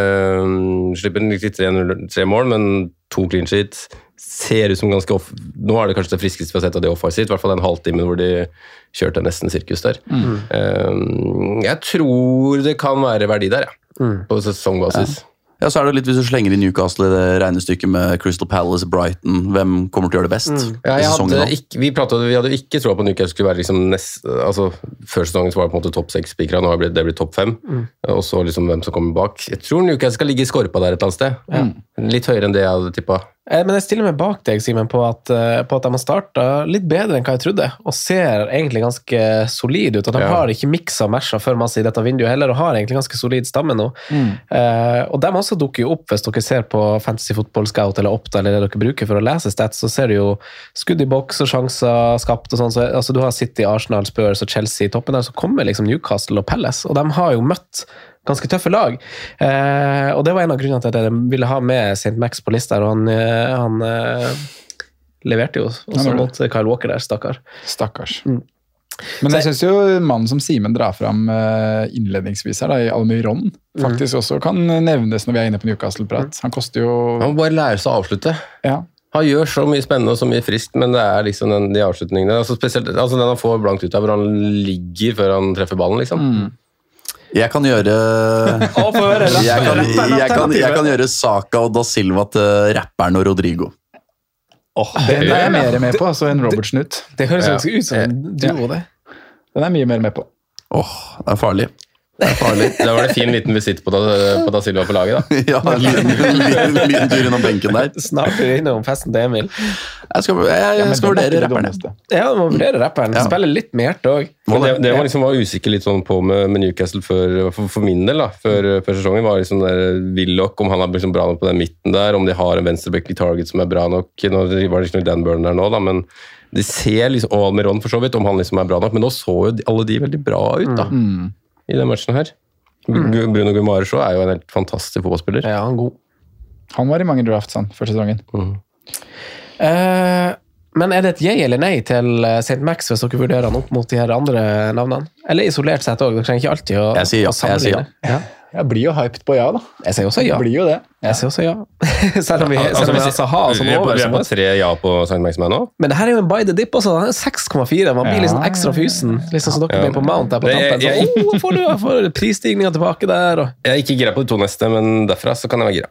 Uh, slipper ikke tre, tre mål, men to clean sheets. Ser ut som ganske off... Nå er det kanskje det friskeste vi har sett av det offensivt, i hvert fall den halvtimen hvor de kjørte nesten sirkus der. Mm. Uh, jeg tror det kan være verdi der, ja. Mm. På sesongbasis. Ja. Ja, så er det litt hvis du slenger i Newcastle i det regnestykket med Crystal Palace, Brighton, hvem kommer til å gjøre det best? Mm. Ja, jeg hadde ikke, vi, pratet, vi hadde ikke troa på at Newcastle skulle være liksom nest, altså, før sesongen så var det på en måte topp seks spikere, nå har det blitt topp fem, mm. og så liksom hvem som kommer bak. Jeg tror Newcastle skal ligge i skorpa der et eller annet sted. Ja. Litt høyere enn det jeg hadde tippet. Men jeg stiller meg bak deg, Simen, på at, på at de har startet litt bedre enn hva jeg trodde, og ser egentlig ganske solid ut, og de ja. har ikke mikset og matchet for masse i dette vinduet heller, og har egentlig ganske solid stamme nå. Mm. Uh, og de også dukker jo opp, hvis dere ser på Fantasy Football Scout eller Opta, eller det dere bruker for å lese stats, så ser du jo skudd i boks og sjanser skapt og sånn, så, altså du har City, Arsenal, Spurs og Chelsea i toppen der, så kommer liksom Newcastle og Palace, og de har jo møtt ganske tøffe lag. Eh, og det var en av grunnene til at jeg ville ha med Saint Max på lista, og han, han eh, leverte jo også mot Kyle Walker der, stakkar. Stakkars. Mm. Men jeg synes jo mannen som Simen drar fram innledningsvis her, da, i Almiron, faktisk mm. også kan nevnes når vi er inne på Newcastle-prat. Han koster jo... Han må bare lære seg å avslutte. Ja. Han gjør så mye spennende og så mye friskt, men det er liksom den, de avslutningene, altså spesielt altså den han får blankt ut av, hvor han ligger før han treffer ballen, liksom. Mm. Jeg kan gjøre jeg kan, jeg, kan, jeg kan gjøre Saka og Da Silva til rapperen og Rodrigo. Oh, den er jeg mer med på, altså en Robert Snutt. Det, det høres ja. ut som en duo, det. Den er mye mer med på. Åh, oh, det er farlig. Det er farlig. Da var det fin liten visitt på, på Da Silva på laget, da. Ja, en liten, liten, liten tur innom benken der. Snart er vi innom festen til Emil. Jeg skal, jeg, jeg, jeg skal vurdere rapperen. Ja, du må vurdere rapperen. Ja. Spille litt med hjerte også. Men det, det var liksom var usikker litt sånn på med, med Newcastle for, for, for min del, da, før, før sesongen, var liksom der Willoch, om han er liksom bra nok på den midten der, om de har en venstreback i target som er bra nok. Nå var det ikke noe Dan Burn der nå, da, men det ser liksom, og Almiron for så vidt, om han liksom er bra nok, men nå så jo alle de veldig bra ut, da, mm. i den matchen her. Mm. Bruno Guimaraes er jo en helt fantastisk fotballspiller. Ja, han er god. Han var i mange drafts, han, første sesongen. Mm. Eh, Men er det et jeg eller nei til Saint Max hvis dere vurderer han opp mot de her andre navnene? Eller isolert sett også, dere trenger ikke alltid å, Jeg sier ja, å sammenligne. jeg sier ja. ja. Jeg blir jo hyped på ja, da. Jeg sier også ja. Jeg blir jo det. Jeg sier også ja. selv om vi, Altså, selv om vi hvis- har Saha som vi er på- over. Vi er Som på er. tre ja på Saint Maximan nå. Men det her er jo en by the dip også. Han er seks komma fire. Man blir Ja. liksom ekstra fysen. Liksom som dere Ja. ble på Mount der på Det- tampen. jeg- Så, oh, får du får prisstigninga tilbake der. Og. Jeg er ikke gira på de to neste, men derfra så kan jeg være gira.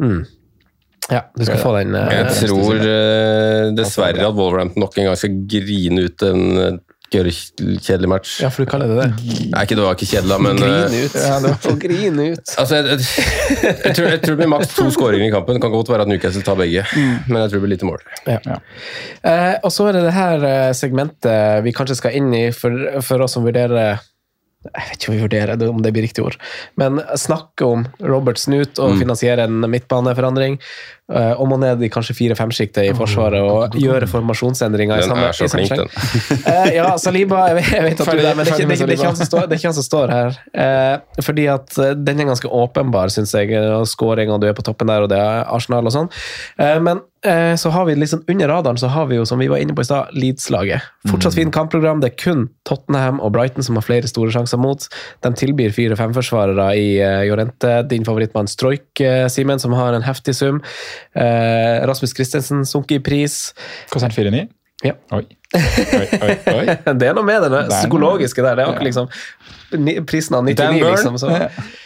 Ja, du skal få den. eh, Jeg tror eh, dessverre at Wolverhampton nok en gang skal grine ut en eh, kjedelig match. Ja, for du kaller det det. Nei, ikke det var ikke kjedelig, men eh, Grine ut. Ja, det var for grine ut. Altså, jeg, jeg, jeg, tror, jeg tror det blir maks to skåringer i kampen. Det kan godt være at Newcastle tar begge, men jeg tror det blir lite mål. Ja. Eh, og så er det det her eh, segmentet vi kanskje skal inn i for, for oss som vurderer jeg vet ikke om vi vurderer det, om det blir riktig ord, men snakke om Robert Snut og finansiere en midtbaneforandring, uh, og må ned i kanskje fire-fem-skiktet i forsvaret og gjøre formasjonsendringer i Den samme, er så i samme flink, skjeng. den. Uh, ja, Saliba, jeg vet, jeg vet at du er der, men det er ikke, det er ikke, det er ikke han som står, det er ikke han som står her. Uh, fordi at uh, den er ganske åpenbar, synes jeg, og scoring, og du er på toppen der, og det er Arsenal og sånn. Uh, men uh, så har vi liksom, under radaren så har vi jo, som vi var inne på i stad, Leeds-laget. Fortsatt fin kampprogram, det er kun Tottenham og Brighton som har flere store sjanser mot. De tilbyr fire-fem-forsvarere i uh, Jorente, din favorittmann Stroik, uh, Simen, som har en heftig sum. Uh, Rasmus Christensen sunker i pris. Koster den fire ni? Ja. Oi. Oi, oi, oi. Det er noe med det, det er noe. psykologiske der. Det er akkurat liksom ni- prisen av Dan nittini, Burn. liksom. Så.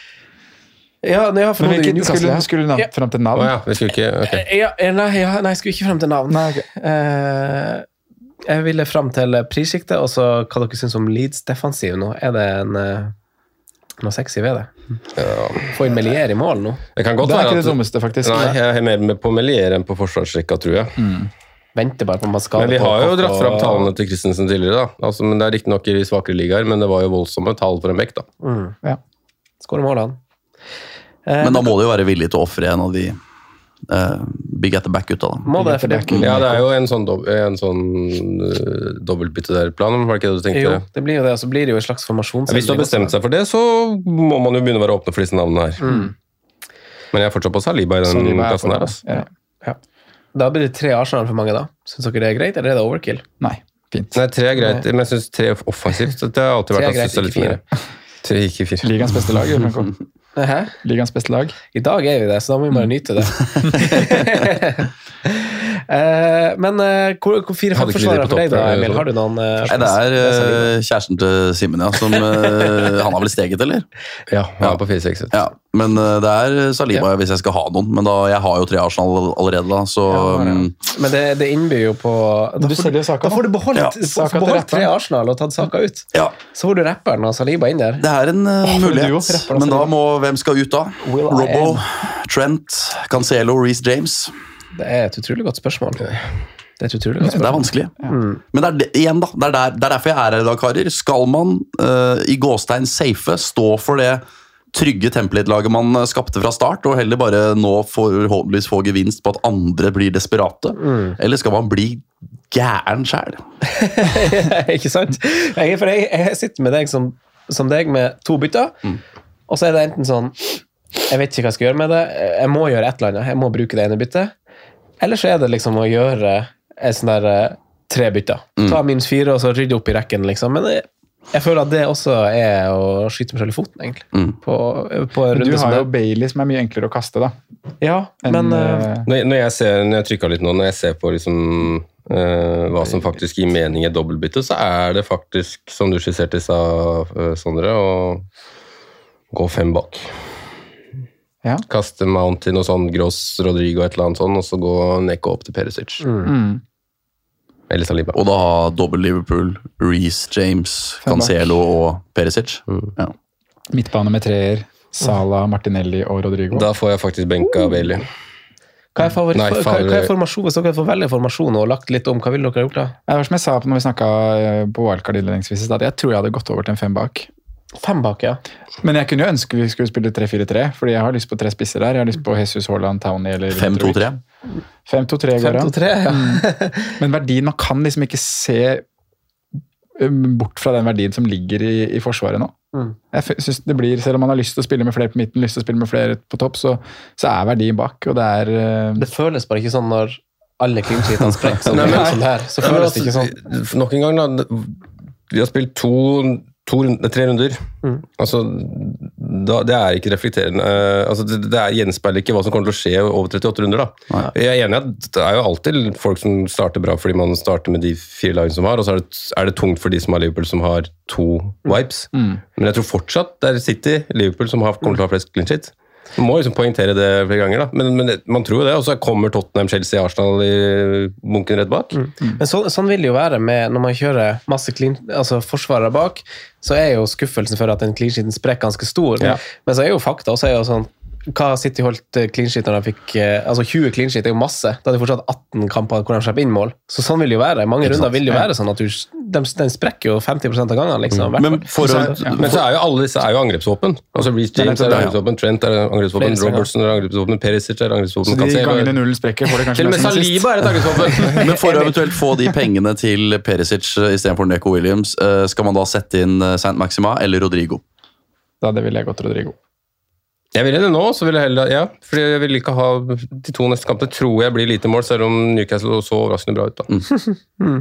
Ja, nei, ja, for Men nå er det hvilken, Newcastle, skulle, ja. skulle du navn, Ja. frem til Å navn? ja, vi skulle ikke ok. Ja, nei, ja, nei, jeg skulle ikke frem til navn. Nei, ok. Eh, jeg ville frem til prissjiktet, og så hva dere synes om Leeds defensiv nå. Er det en, eh, noe sexy ved det? Få inn Melier i mål nå. Det kan godt Det er være ikke det at dummeste, faktisk. Nei, jeg er mer med på Melier enn på forsvarsrekka, tror jeg. Venter bare på man skal Men vi på har jo Kopp dratt fram og- tallene til Christensen tidligere, da. Altså, men det er riktig nok i svakere ligaer, men det var jo voldsomme tall for en bekk, da. Ja. Skårer mål, han. Eh, Men da må du jo være villig til å offre en av de uh, big at the back-gutta. da. må det, for det, Ja, det er jo en sånn, dob en sånn uh, dobbeltbytte der plan, var det ikke det du tenkte? jo, det blir jo det, og så blir det jo en slags formasjonsendring. Hvis du har bestemt seg for det, så må man jo begynne å være åpne for disse navnene her. Men jeg er fortsatt på Saliba i den Saliba er plassen på- her, altså. Ja. Ja. Da blir det tre Arsenal for mange, da. Syns dere det er greit, eller er det overkill? Nei, fint. Nei, tre er greit, men jeg synes tre offensivt, det har alltid Tre er vært greit, at jeg synes det er litt ikke mer. Tre, ikke fire. Ligaens beste lag, jo, Franco. Hæ? Ligaens beste lag. I dag er vi det, så da må vi bare nyte det. Eh, men eh, hvor, hvor fire Hadde ikke forsvarere de på for deg, da, topp, Emil? eller? Har du noen eh, Nei, det er Saliba? uh, kjæresten til Simen, ja. Som, uh, han har vel steget, eller? Ja, han er på fire seks. Ja, men uh, det er Saliba hvis jeg skal ha noen. Men da, jeg har jo tre Arsenal allerede, da, så um, Men det, det innbyr jo på Da Du får, selger Saka, da får du beholdt, Ja, får Saka til beholdt rapperen. tre Arsenal og tatt Saka ut. ja. Så får du rapperen og Saliba inn der. Det er en uh, for mulighet. duo, rapperen og Men da Saliba. må hvem skal ut, da? Will I Robbo, am. Trent, Cancelo, Reece James. Det er et utrolig godt spørsmål. Det er et utrolig godt Det er spørsmål. vanskelig. Men det er det, igjen, da. Det er, der, det er derfor jeg er her i dag, karer. Skal man uh, i gåstegn safe stå for det trygge template-laget man uh, skapte fra start, og heller bare nå forhåpentligvis få gevinst på at andre blir desperate? Eller skal man bli gæren sjæl? Ikke sant? Jeg, for jeg, jeg sitter med deg som, som deg med to bytter, og så er det enten sånn jeg vet ikke hva jeg skal gjøre med det, jeg må gjøre et eller annet, jeg må bruke det ene byttet, eller så er det liksom å gjøre en sånn der eh, tre bytter. Ta minus fire og så rydde opp i rekken, liksom. Men jeg, jeg føler at det også er å skyte meg selv i foten, egentlig. Mm. På, på en Men du runde som har jo det. Bailey, som er mye enklere å kaste, da. Ja, enn, men eh, eh, Når, når jeg ser, når jeg trykker litt nå, når jeg ser på liksom, eh, hva som faktisk gir mening i et dobbeltbytte, så er det faktisk, som du skisserte i stad, uh, Sondre, å gå fem bak. Ja. Kaste Mount til noe sånn Gross, Rodrigo et eller annet sånn, og så gå Neko opp til Perisic. mm. Eller Saliba. Og da ha dobbel Liverpool, Reece James, Fem bak. Cancelo og Perisic. Ja. Midtbane med treer. Sala, Martinelli og Rodrigo. Da får jeg faktisk benka Bailey. hva er, favoritt, Nei, hva, faen, hva er formasjon? Hvis dere får velge formasjon og lagt litt om, hva ville dere gjort da? Det var som jeg sa når vi snakket på wildcard innledningsvis, i stad, jeg tror jeg hadde gått over til en fem bak. Fem bak, ja. Men jeg kunne jo ønske vi skulle spille tre fire tre, fordi jeg har lyst på tre spisser der. Jeg har lyst på Jesus, Haaland, Towney eller fem to tre. fem to tre går Fem, to, an. tre, ja. Men verdien, man kan liksom ikke se um, bort fra den verdien som ligger i, i forsvaret nå. Mm. Jeg f- synes det blir, Selv om man har lyst til å spille med flere på midten, lyst til å spille med flere på topp, så, så er verdien bak. Og det er uh, Det føles bare ikke sånn når alle clean sheetene sprekker sånn, Nei, men- sånn her, så Ja, men føles det ikke sånn. altså, Nok en gang, da. Vi har spilt to, to runder, tre runder. Mm. Altså, da, det er ikke reflekterende. Eh, altså, det, det er gjenspeiler ikke hva som kommer til å skje over trettiåtte runder. Da. Jeg er enig i at det er jo alltid folk som starter bra fordi man starter med de fire lagene som har, og så er det, er det tungt for de som har Liverpool som har to wipes. Mm. Men jeg tror fortsatt det er City, Liverpool, som har, kommer til å ha flest clean sheet. Man må liksom poengtere det flere ganger, da. Men, men man tror jo det, og så kommer Tottenham, Chelsea, Arsenal i bunken rett bak. Men så, sånn vil det jo være med når man kjører masse clean, altså forsvarere bak, så er jo skuffelsen for at den clean sheeten sprekker ganske stor. Ja. Men så er jo fakta, og så er jo sånn, hva City holdt clean sheet når de fikk, eh, altså tjue clean sheet er jo masse, da hadde de fortsatt atten kamper hvor de slipper inn mål. Så sånn vil det jo være. Mange Ikke runder sant? vil det jo Ja. være sånn at du, de, den sprekker jo femti prosent av gangene, liksom. Hvert Men fall. for å, Ja. Men så er jo alle disse er jo angrepsvåpen. Altså Reece James er det, ja. angrepsvåpen, Trent er angrepsvåpen, Flere strenger. Robertson er angrepsvåpen, Perisic er angrepsvåpen. Så de Cancelo- gangene nullen sprekker, får det kanskje Til og med løsne sist. Saliba er et angrepsvåpen. men for å eventuelt få de pengene til Perisic eh, i stedet for Neco Williams, eh, skal man da sette inn eh, Saint Maxima eller Rodrigo? Da det ville jeg gått Rodrigo. Jeg vil heller nå, så vil jeg heller, ja, fordi jeg vil ikke ha de to neste kampene, tror jeg blir lite mål, selv om Newcastle så overraskende bra ut da.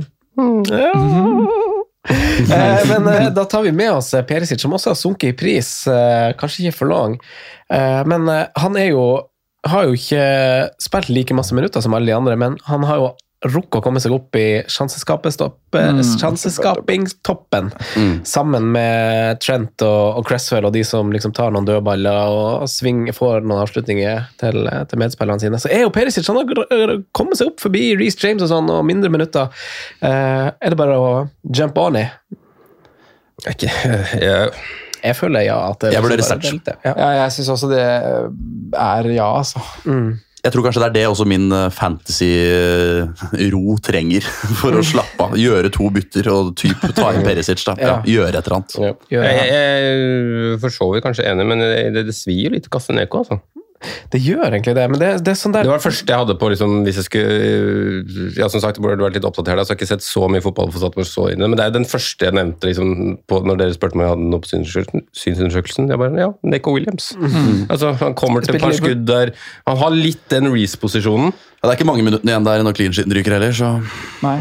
Eh, men eh, da tar vi med oss eh, Perisic, som også har sunket i pris, eh, kanskje ikke for lang. Eh, men eh, han er jo, har jo ikke spilt like masse minutter som alle de andre, men han har jo rukket å komme seg opp i sjanseskapingstoppen, sjanseskapingstoppen sammen med Trent og, og Cresswell og de som liksom tar noen dødballer og sving, får noen avslutninger til, til medspillerne sine. Så er jo Perisic, han har gr- kommet seg opp forbi Reece James og sånn, og mindre minutter. Eh, er det bare å jump on i? Jeg, er ikke- jeg, Jeg føler ja. At det Jeg vurderer bare sterkt. delte. Ja. Ja, jeg syns også det er ja, altså. Mm. Jeg tror kanskje det er det også min eh, fantasy-ro trenger for å slappe av. Gjøre to bytter og typ ta inn Perisic. Da. Ja, gjøre et eller annet. ja. Gjør jeg, det. jeg, jeg for så vidt kanskje enig, men det, det svir jo litt i Castaneko, altså. Det gjør egentlig det, men det, det er sånn der Det var det første jeg hadde på, liksom, hvis jeg skulle Ja, som sagt, det burde vært litt oppdatert her, så jeg har ikke sett så mye fotball for satt meg så inn i det, men det er den første jeg nevnte, liksom, på, når dere spurte meg om jeg hadde noe på synsundersøkelsen. synsundersøkelsen. Jeg bare, ja, Neco Williams. Altså, han kommer til et par Spiller skudd der. Han har litt den Reece-posisjonen. Ja, det er ikke mange minuttene igjen der når clean sheeten ryker heller, så Nei.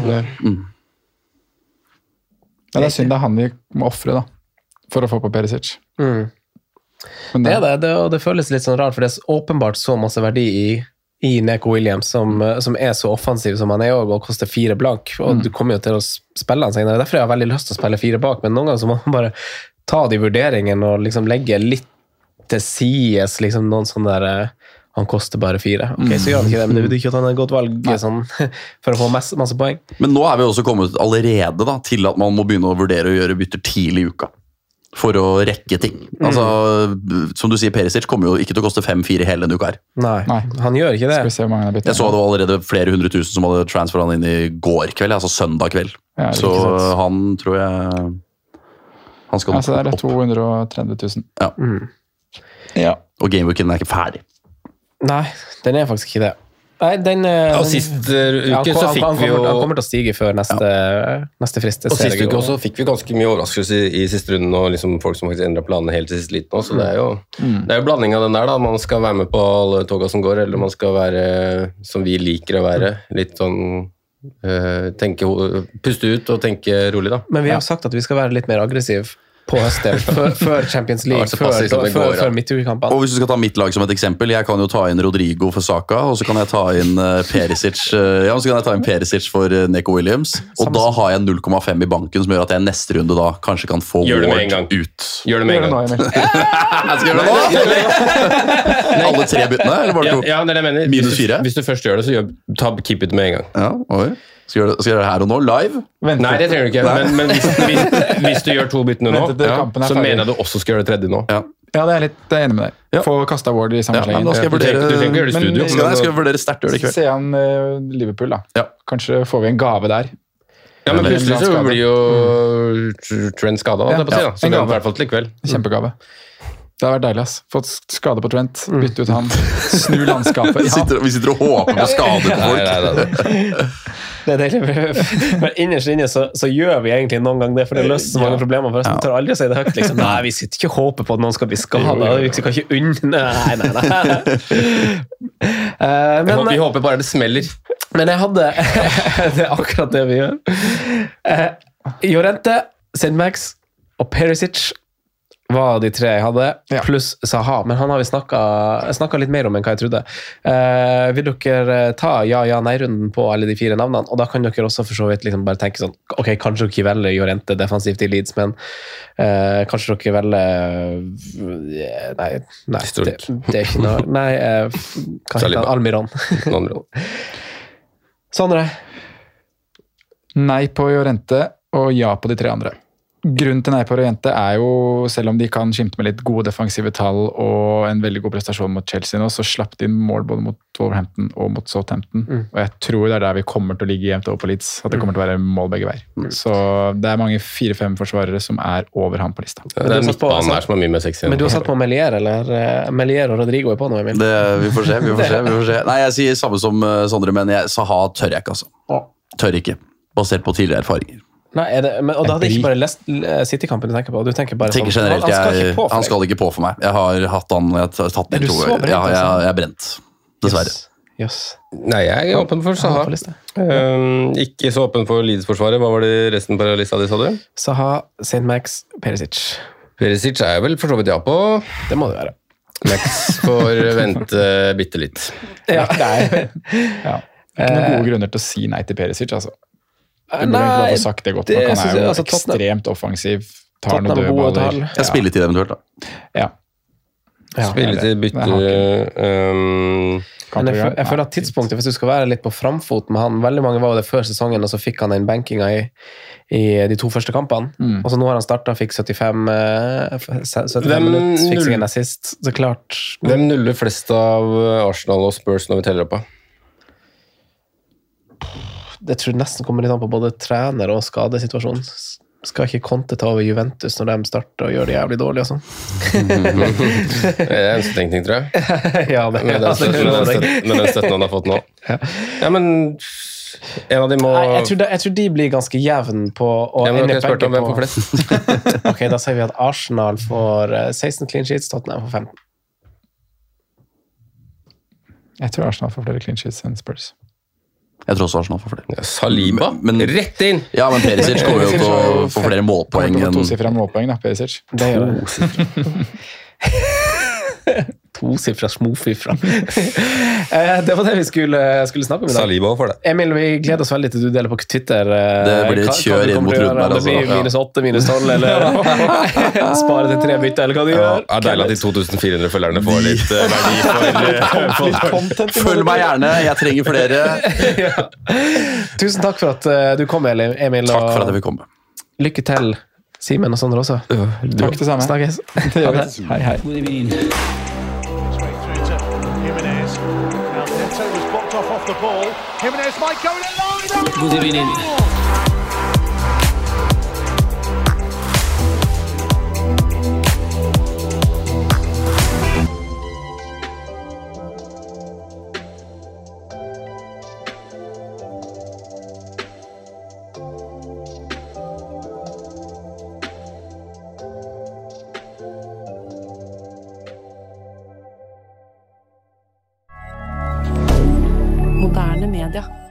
Ja, det er synd det er han vi må ofre, da. For å få på Perisic. mm. Men Det er det, det, og det føles litt sånn rart, for det er åpenbart så masse verdi i, i Neco Williams, som, som er så offensiv som han er og, og koster fire blank, og du kommer jo til å spille han senere. Derfor har jeg veldig lyst til å spille fire bak, men noen ganger så må man bare ta de vurderingene og liksom legge litt til sides, liksom noen sånn der eh, han koster bare fire. Ok, så gjør han ikke det, men det betyr ikke at han er et godt valg sånn, for å få masse, masse poeng. Men nå er vi også kommet allerede da, til at man må begynne å vurdere å gjøre bytter tidlig i uka. For å rekke ting. Altså, som du sier, Perisic kommer jo ikke til å koste fem fire hele denne uka her. Nei, Nei. han gjør ikke det. Skal vi se hvor mange han har byttet. Jeg så det var allerede flere hundre tusen som hadde transferet han inn i går kveld, altså søndag kveld. Ja, Så ikke sant. han tror jeg han skal Ja, så det er nok to opp. hundre og tretti tusen. Ja. Ja. Og gameweeken er ikke ferdig. Nei, den er faktisk ikke det. Nei, den, eh, Og den- sist uh, Ja, uke han, så han, fikk han, vi kommer, jo han kommer til å stige før neste, neste frist. Det Og ser sist jeg uke jo. også fikk vi ganske mye overraskelse i, i siste runden, og liksom folk som faktisk endret planene helt til siste liten også, så det er jo det er jo blanding av den der da, man skal være med på alle toga som går, eller man skal være, som vi liker å være, litt sånn eh, tenke, ho- puste ut og tenke rolig da. Men vi har jo sagt at vi skal være litt mer aggressiv på høsten, før, før Champions Det har League, vært så før, passiv som det før, går, ja. før midtukerkampene. Og hvis du skal ta mitt lag som et eksempel, jeg kan jo ta inn Rodrigo for Saka, og så kan jeg ta inn eh, Perisic eh, ja, så kan jeg ta inn Perisic for eh, Neco Williams, og da har jeg null komma fem i banken, som gjør at jeg neste runde da kanskje kan få Gjør det med en Ward gang. ut. Gjør det med Gjør en det nå, gang. Emil. Jeg skal gjøre det nå! Alle tre byttene, eller bare Ja, to? ja, det er det jeg mener. Minus Hvis du- fire? Hvis du først gjør det, så gjør, ta keep it med en gang. Ja, oi. Skal jeg gjøre det, skal jeg gjøre det her og nå, live? Vent Nei, det trenger du ikke, men, men hvis, hvis, hvis du gjør to byttene nå, Vent til kampen er så ferdig. mener jeg du også skal gjøre det tredje nå. Ja. Ja, det er litt, det er jeg enig med deg. Ja. Få kasta Ward i samme Ja, men slengen. da skal jeg Du trenger- vurdere du trenger ikke gjøre det i Men- studio. Skal jeg, men- skal jeg vurdere sterkt å gjøre det i kveld. Se an eh, Liverpool, da. Ja. Kanskje får vi en gave der. Ja, men Ja, plutselig så skade. blir jo Trent skadet, holdt jeg på å si, da. Så en det er gave. i hvert fall til i kveld. Kjempegave. Det hadde vært deilig, ass. Fått skade på Trent, bytte ut han, snu landskapet. Vi Ja. sitter, vi sitter og håper på skader på folk. Nei, nei, nei. Det er deilig, men innerst inne så, så gjør vi egentlig noen gang det, for det løser så mange Ja. problemer for oss. Vi tør aldri å si det høyt, liksom. Nei, vi sitter ikke og håper på at noen skal bli skadet. Vi kan ikke unne... Nei, nei, nei. Eh, Jeg håper- Vi men håper bare det smeller. Men jeg hadde det er akkurat det vi gjør. Eh, Llorente, Saint-Max og Perisic var de tre jeg hadde, Ja. pluss Zaha. Men han har vi snakket litt mer om enn hva jeg trodde. Eh, vil dere ta ja, ja, nei-runden på alle de fire navnene? Og da kan dere også for så vidt liksom bare tenke sånn, ok, kanskje dere ikke velger Llorente defensivt i Leeds, men eh, kanskje dere velger nei, nei det, det er ikke noe nei, eh, hva heter han? Almiron. Sondre? Nei på Llorente og ja på de tre andre. Grunnen til nei på Llorente er jo, selv om de kan skimte med litt gode defensive tall og en veldig god prestasjon mot Chelsea nå, så slapp de inn mål både mot Wolverhampton og mot Southampton. Mm. Og jeg tror det er der vi kommer til å ligge jevnt over på Leeds, at det kommer til å være mål begge veier. Mm. Så det er mange fire-fem forsvarere som er over ham på lista. Det er midtbanen her som er mye mer sexy. Men du har satt på Melier, eller? Melier og Rodrigo er på noe, Emil? Det, vi får se, vi får se, vi får se. Nei, jeg sier samme som uh, Sondre, men jeg, Zaha tør jeg ikke, altså. Tør ikke, basert på tidligere erfaringer. Nei, er det, men, og da hadde ikke bare lest City-kampen du tenker på? Du tenker bare tenker sånn, generelt, han, han, skal jeg, ikke på for han skal ikke på for meg. Jeg har hatt han, jeg har tatt den to år. Ja, jeg, jeg er brent, dessverre. Yes. Yes. Nei, jeg er åpen for Zaha. Um, ikke så åpen for Leeds-forsvaret. Hva var det resten på lista di, sa du? Zaha, Saint-Max, Perisic. Perisic er vel for så vidt ja på. Det må det være. Max får vente bitte litt. Ja, det er ja. Ikke noen gode grunner til å si nei til Perisic, altså. Du burde egentlig bare få sagt det godt. Han er jo altså, ekstremt offensiv. Tar noen dødballer. Jeg spiller til eventuelt, da. Ja. ja spiller til bytte um, Men jeg, jeg føler at tidspunktet, hvis du skal være litt på framfot med han, veldig mange var jo det før sesongen, og så fikk han den bankinga i, i de to første kampene. Mm. Og så nå har han startet, fikk syttifem, syttifem minutter, fikk seg en assist. Så klart. Hvem nuller flest av Arsenal og Spurs når vi teller opp, da? Det tror jeg nesten kommer litt an på både trener og skadesituasjonen. Skal ikke Conte ta over Juventus når de starter og gjør det jævlig dårlig og sånn? Det er en tenkning, tror jeg. Ja, det, med den støtten han har fått nå. Ja, men en av de må... Nei, jeg tror, de, jeg tror de blir ganske jevn på å ja, men ende begge på... Hvem får flest? Ok, da sier vi at Arsenal får seksten clean sheets, Tottenham får femten. Jeg tror Arsenal får flere clean sheets enn Spurs. Jeg tror også Arsenal får flere. Ja, Saliba? Men, men, rett inn! Ja, men Perisic kommer jo til å få flere målpoeng enn... Tosifra målpoeng, da, Perisic. Det gjør det. Tosifra, smofifra. Det var det vi skulle, skulle snakke om i dag. Saliba for det. Emil, vi gleder oss veldig til du deler på Twitter. Det blir et kjør inn mot runden her. Det blir minus åtte, minus tolv, eller spare til tre bytte, eller hva du ja, gjør. Er deilig at de to tusen fire hundre følgerne får litt verdi for content. Følg meg gjerne, jeg trenger flere. Ja. Tusen takk for at du kom, Emil. Takk for at jeg fikk komme. Lykke til, Simen og Sondre også. Takk det samme. Snakkes. Det gjør vi. Hei, hei. The ball. Jimenez might go in line. Good evening. Moderne media.